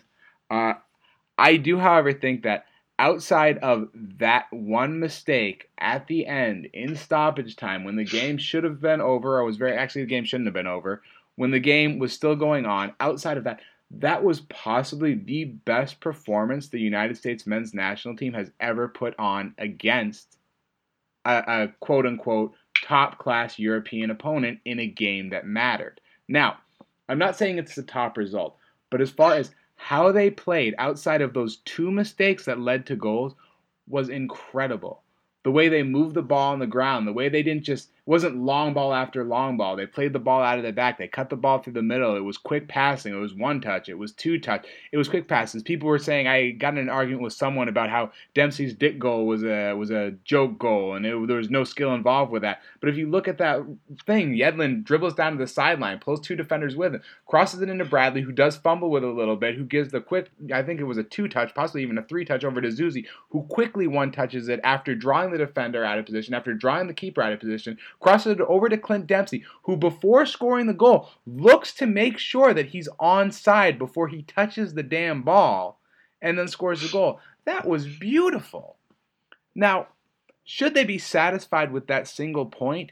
I do, however, think that outside of that one mistake at the end in stoppage time, when the game should have been over, the game shouldn't have been over, when the game was still going on, outside of that, that was possibly the best performance the United States men's national team has ever put on against a quote-unquote top-class European opponent in a game that mattered. Now, I'm not saying it's the top result, but as far as how they played outside of those two mistakes that led to goals was incredible. The way they moved the ball on the ground, the way they wasn't long ball after long ball. They played the ball out of the back. They cut the ball through the middle. It was quick passing. It was one touch. It was two touch. It was quick passes. People were saying, I got in an argument with someone about how Dempsey's dick goal was a joke goal and there was no skill involved with that. But if you look at that thing, Yedlin dribbles down to the sideline, pulls two defenders with him, crosses it into Bradley, who does fumble with it a little bit, who gives the quick, I think it was a two touch, possibly even a three touch over to Zuzi, who quickly one touches it after drawing the defender out of position, after drawing the keeper out of position, crosses it over to Clint Dempsey, who before scoring the goal looks to make sure that he's onside before he touches the damn ball, and then scores the goal. That was beautiful. Now, should they be satisfied with that single point?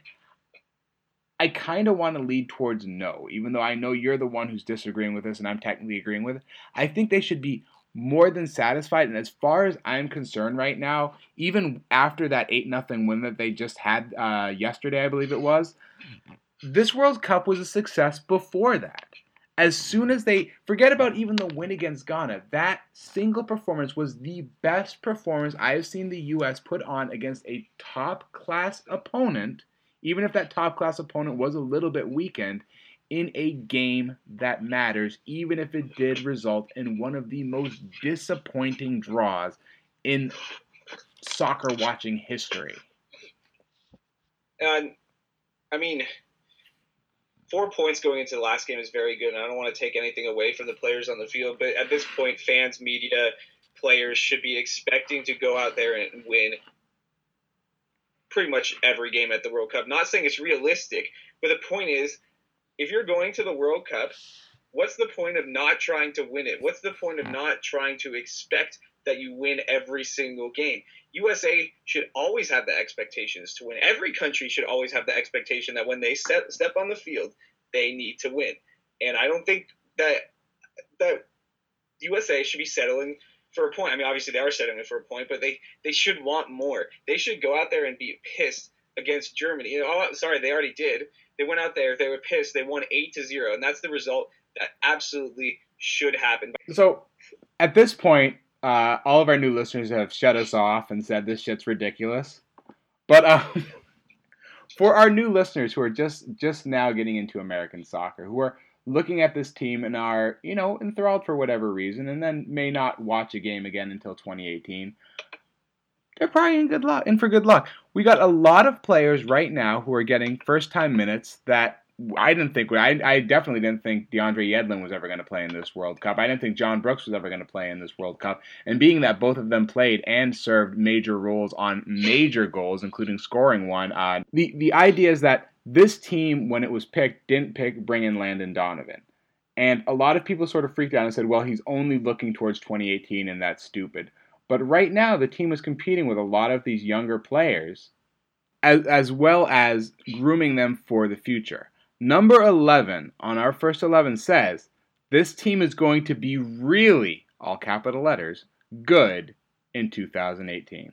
I kind of want to lead towards no, even though I know you're the one who's disagreeing with this and I'm technically agreeing with it. I think they should be more than satisfied, and as far as I'm concerned right now, even after that 8-0 win that they just had yesterday, I believe it was, this World Cup was a success before that. As soon as they, forget about even the win against Ghana, that single performance was the best performance I have seen the U.S. put on against a top-class opponent, even if that top-class opponent was a little bit weakened, in a game that matters, even if it did result in one of the most disappointing draws in soccer watching history. I mean, 4 points going into the last game is very good, and I don't want to take anything away from the players on the field, but at this point, fans, media, players should be expecting to go out there and win pretty much every game at the World Cup. Not saying it's realistic, but the point is, if you're going to the World Cup, what's the point of not trying to win it? What's the point of not trying to expect that you win every single game? USA should always have the expectations to win. Every country should always have the expectation that when they step on the field, they need to win. And I don't think that USA should be settling for a point. I mean, obviously they are settling for a point, but they should want more. They should go out there and be pissed against Germany. They already did. They went out there, they were pissed, they won 8-0, and that's the result that absolutely should happen. So, at this point, all of our new listeners have shut us off and said this shit's ridiculous. But for our new listeners who are just now getting into American soccer, who are looking at this team and are, enthralled for whatever reason, and then may not watch a game again until 2018, they're probably in for good luck. We got a lot of players right now who are getting first-time minutes that I definitely didn't think DeAndre Yedlin was ever going to play in this World Cup. I didn't think John Brooks was ever going to play in this World Cup. And being that both of them played and served major roles on major goals, including scoring one, the idea is that this team, when it was picked, didn't bring in Landon Donovan. And a lot of people sort of freaked out and said, well, he's only looking towards 2018 and that's stupid. But right now, the team is competing with a lot of these younger players, as well as grooming them for the future. Number 11 on our first 11 says, this team is going to be really, all capital letters, good in 2018.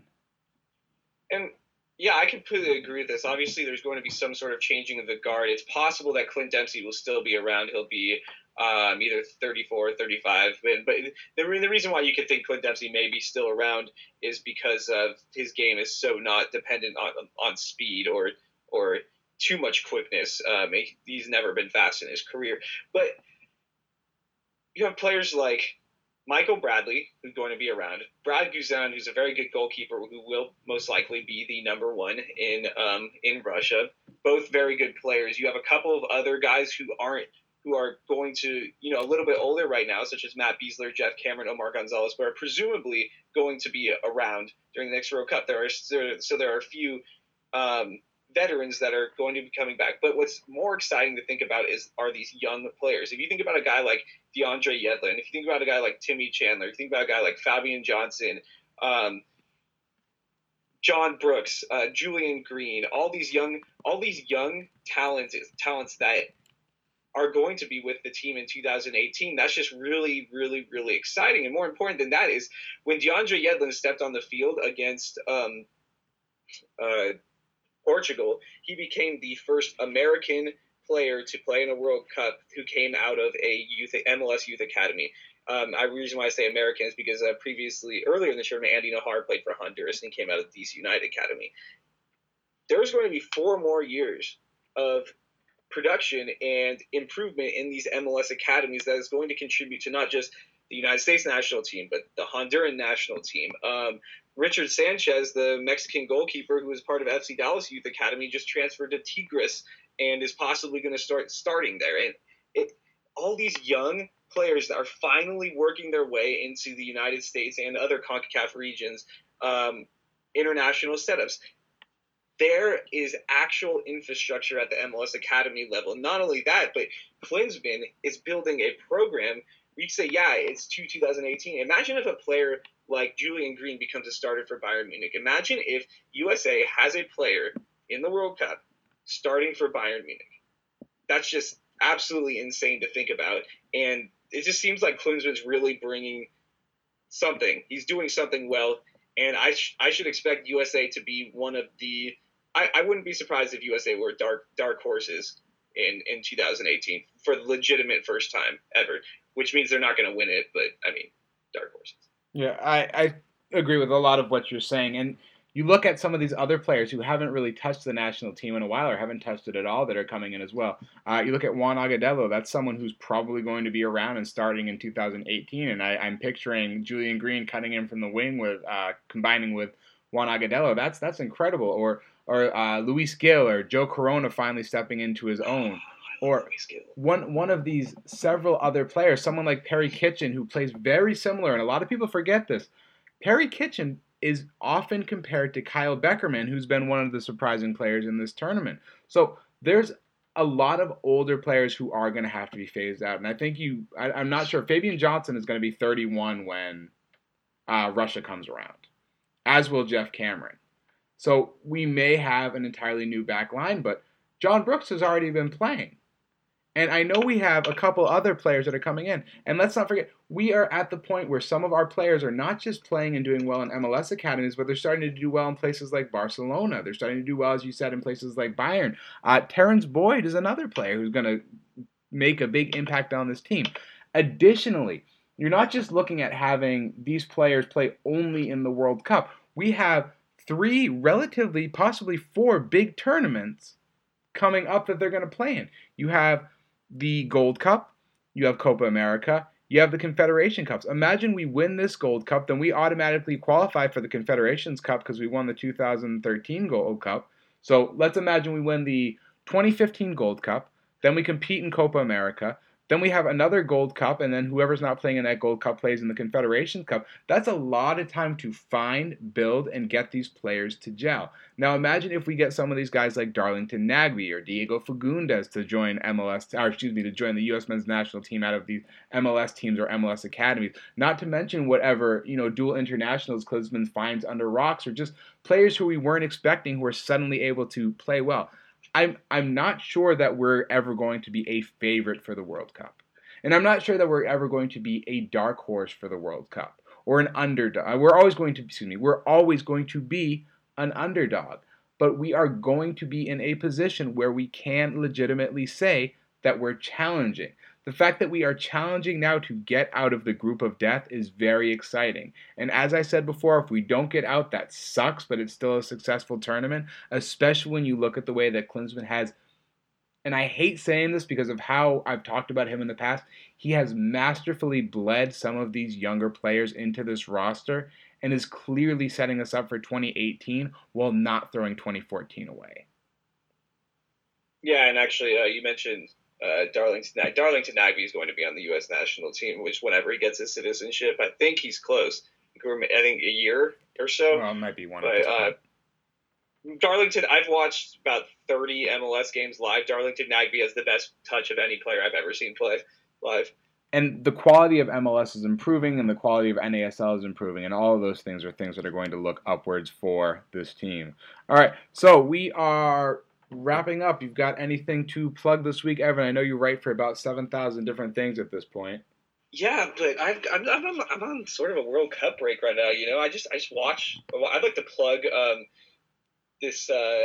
And yeah, I completely agree with this. Obviously, there's going to be some sort of changing of the guard. It's possible that Clint Dempsey will still be around. He'll be either 34 or 35. But the reason why you could think Clint Dempsey may be still around is because of his game is so not dependent on speed or too much quickness. He's never been fast in his career. But you have players like Michael Bradley, who's going to be around, Brad Guzan, who's a very good goalkeeper, who will most likely be the number one in Russia. Both very good players. You have a couple of other guys who are going to, a little bit older right now, such as Matt Beasler, Jeff Cameron, Omar Gonzalez, but are presumably going to be around during the next World Cup. There are a few veterans that are going to be coming back. But what's more exciting to think about are these young players. If you think about a guy like DeAndre Yedlin, if you think about a guy like Timmy Chandler, if you think about a guy like Fabian Johnson, John Brooks, Julian Green, all these young talents that are going to be with the team in 2018. That's just really, really, really exciting. And more important than that is when DeAndre Yedlin stepped on the field against Portugal, he became the first American player to play in a World Cup who came out of a MLS Youth Academy. The reason why I say American is because earlier in the tournament, Andy Najar played for Honduras and he came out of the DC United Academy. There's going to be 4 more years of production and improvement in these MLS academies that is going to contribute to not just the United States national team, but the Honduran national team. Richard Sanchez, the Mexican goalkeeper who was part of FC Dallas Youth Academy, just transferred to Tigres and is possibly going to start starting there. And all these young players that are finally working their way into the United States and other CONCACAF regions, international setups. There is actual infrastructure at the MLS Academy level. Not only that, but Klinsmann is building a program. We say, yeah, it's 2018. Imagine if a player like Julian Green becomes a starter for Bayern Munich. Imagine if USA has a player in the World Cup starting for Bayern Munich. That's just absolutely insane to think about. And it just seems like Klinsmann's really bringing something. He's doing something well. And I should expect USA to be one of the – I wouldn't be surprised if USA were dark horses in 2018 for the legitimate first time ever, which means they're not going to win it, but, I mean, dark horses. Yeah, I agree with a lot of what you're saying. And you look at some of these other players who haven't really touched the national team in a while or haven't touched it at all that are coming in as well. You look at Juan Agudelo. That's someone who's probably going to be around and starting in 2018. And I'm picturing Julian Green cutting in from the wing with combining with Juan Agudelo. That's incredible. Or Luis Gil or Joe Corona finally stepping into his own. Or one of these several other players, someone like Perry Kitchen, who plays very similar, and a lot of people forget this. Perry Kitchen is often compared to Kyle Beckerman, who's been one of the surprising players in this tournament. So there's a lot of older players who are going to have to be phased out. And I think I'm not sure. Fabian Johnson is going to be 31 when Russia comes around, as will Jeff Cameron. So we may have an entirely new back line, but John Brooks has already been playing. And I know we have a couple other players that are coming in. And let's not forget, we are at the point where some of our players are not just playing and doing well in MLS academies, but they're starting to do well in places like Barcelona. They're starting to do well, as you said, in places like Bayern. Terrence Boyd is another player who's going to make a big impact on this team. Additionally, you're not just looking at having these players play only in the World Cup. We have 3, relatively, possibly 4 big tournaments coming up that they're going to play in. You have the Gold Cup, you have Copa America, you have the Confederation Cups. Imagine we win this Gold Cup, then we automatically qualify for the Confederations Cup because we won the 2013 Gold Cup. So let's imagine we win the 2015 Gold Cup, then we compete in Copa America, then we have another Gold Cup, and then whoever's not playing in that Gold Cup plays in the Confederation Cup. That's a lot of time to find, build, and get these players to gel. Now imagine if we get some of these guys like Darlington Nagbe or Diego Fagundes to join to join the U.S. men's national team out of these MLS teams or MLS academies. Not to mention whatever, dual internationals Klinsmann finds under rocks, or just players who we weren't expecting who are suddenly able to play well. I'm not sure that we're ever going to be a favorite for the World Cup. And I'm not sure that we're ever going to be a dark horse for the World Cup or an underdog. We're always going to be an underdog. But we are going to be in a position where we can legitimately say that we're challenging. The fact that we are challenging now to get out of the group of death is very exciting. And as I said before, if we don't get out, that sucks, but it's still a successful tournament, especially when you look at the way that Klinsmann has, and I hate saying this because of how I've talked about him in the past, he has masterfully bled some of these younger players into this roster and is clearly setting us up for 2018 while not throwing 2014 away. Yeah, and actually, you mentioned Darlington Nagbe is going to be on the U.S. national team, which whenever he gets his citizenship, I think he's close. I think a year or so. Well, it might be one. But Darlington, I've watched about 30 MLS games live. Darlington Nagbe has the best touch of any player I've ever seen play live. And the quality of MLS is improving, and the quality of NASL is improving, and all of those things are things that are going to look upwards for this team. All right, so we are wrapping up. You've got anything to plug this week, Evan? I know you write for about 7,000 different things at this point. Yeah, but I'm on sort of a World Cup break right now. I just watch. I'd like to plug this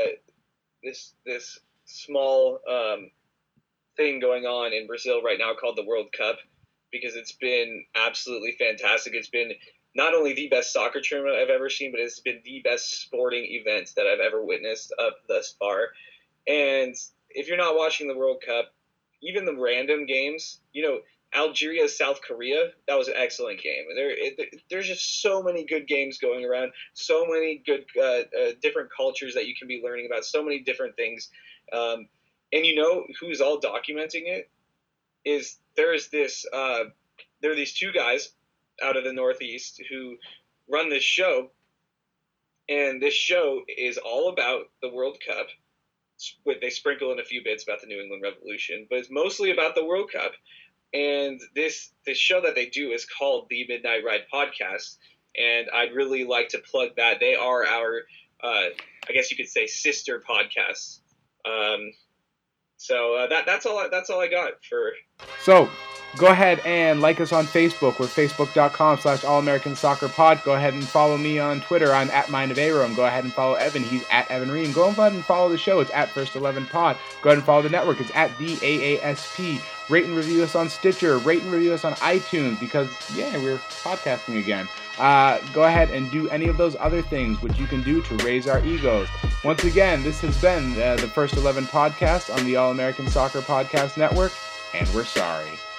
small thing going on in Brazil right now called the World Cup, because it's been absolutely fantastic. It's been not only the best soccer tournament I've ever seen, but it's been the best sporting event that I've ever witnessed up thus far. And if you're not watching the World Cup, even the random games, Algeria, South Korea, that was an excellent game. There's just so many good games going around, so many good different cultures that you can be learning about, so many different things. And who's all documenting it? There are these 2 guys out of the Northeast who run this show, and this show is all about the World Cup. They sprinkle in a few bits about the New England Revolution, but it's mostly about the World Cup. And this show that they do is called the Midnight Ride Podcast, and I'd really like to plug that. They are our, I guess you could say, sister podcasts. So that's all I got for. So go ahead and like us on Facebook. We're facebook.com/allamericansoccerpod. Go ahead and follow me on Twitter. I'm at MindofArum. Go ahead and follow Evan. He's at Evan Ream. Go ahead and follow the show. It's at First 11 Pod. Go ahead and follow the network. It's at the AASP. Rate and review us on Stitcher. Rate and review us on iTunes, because, we're podcasting again. Go ahead and do any of those other things which you can do to raise our egos. Once again, this has been the First 11 Podcast on the All American Soccer Podcast Network, and we're sorry.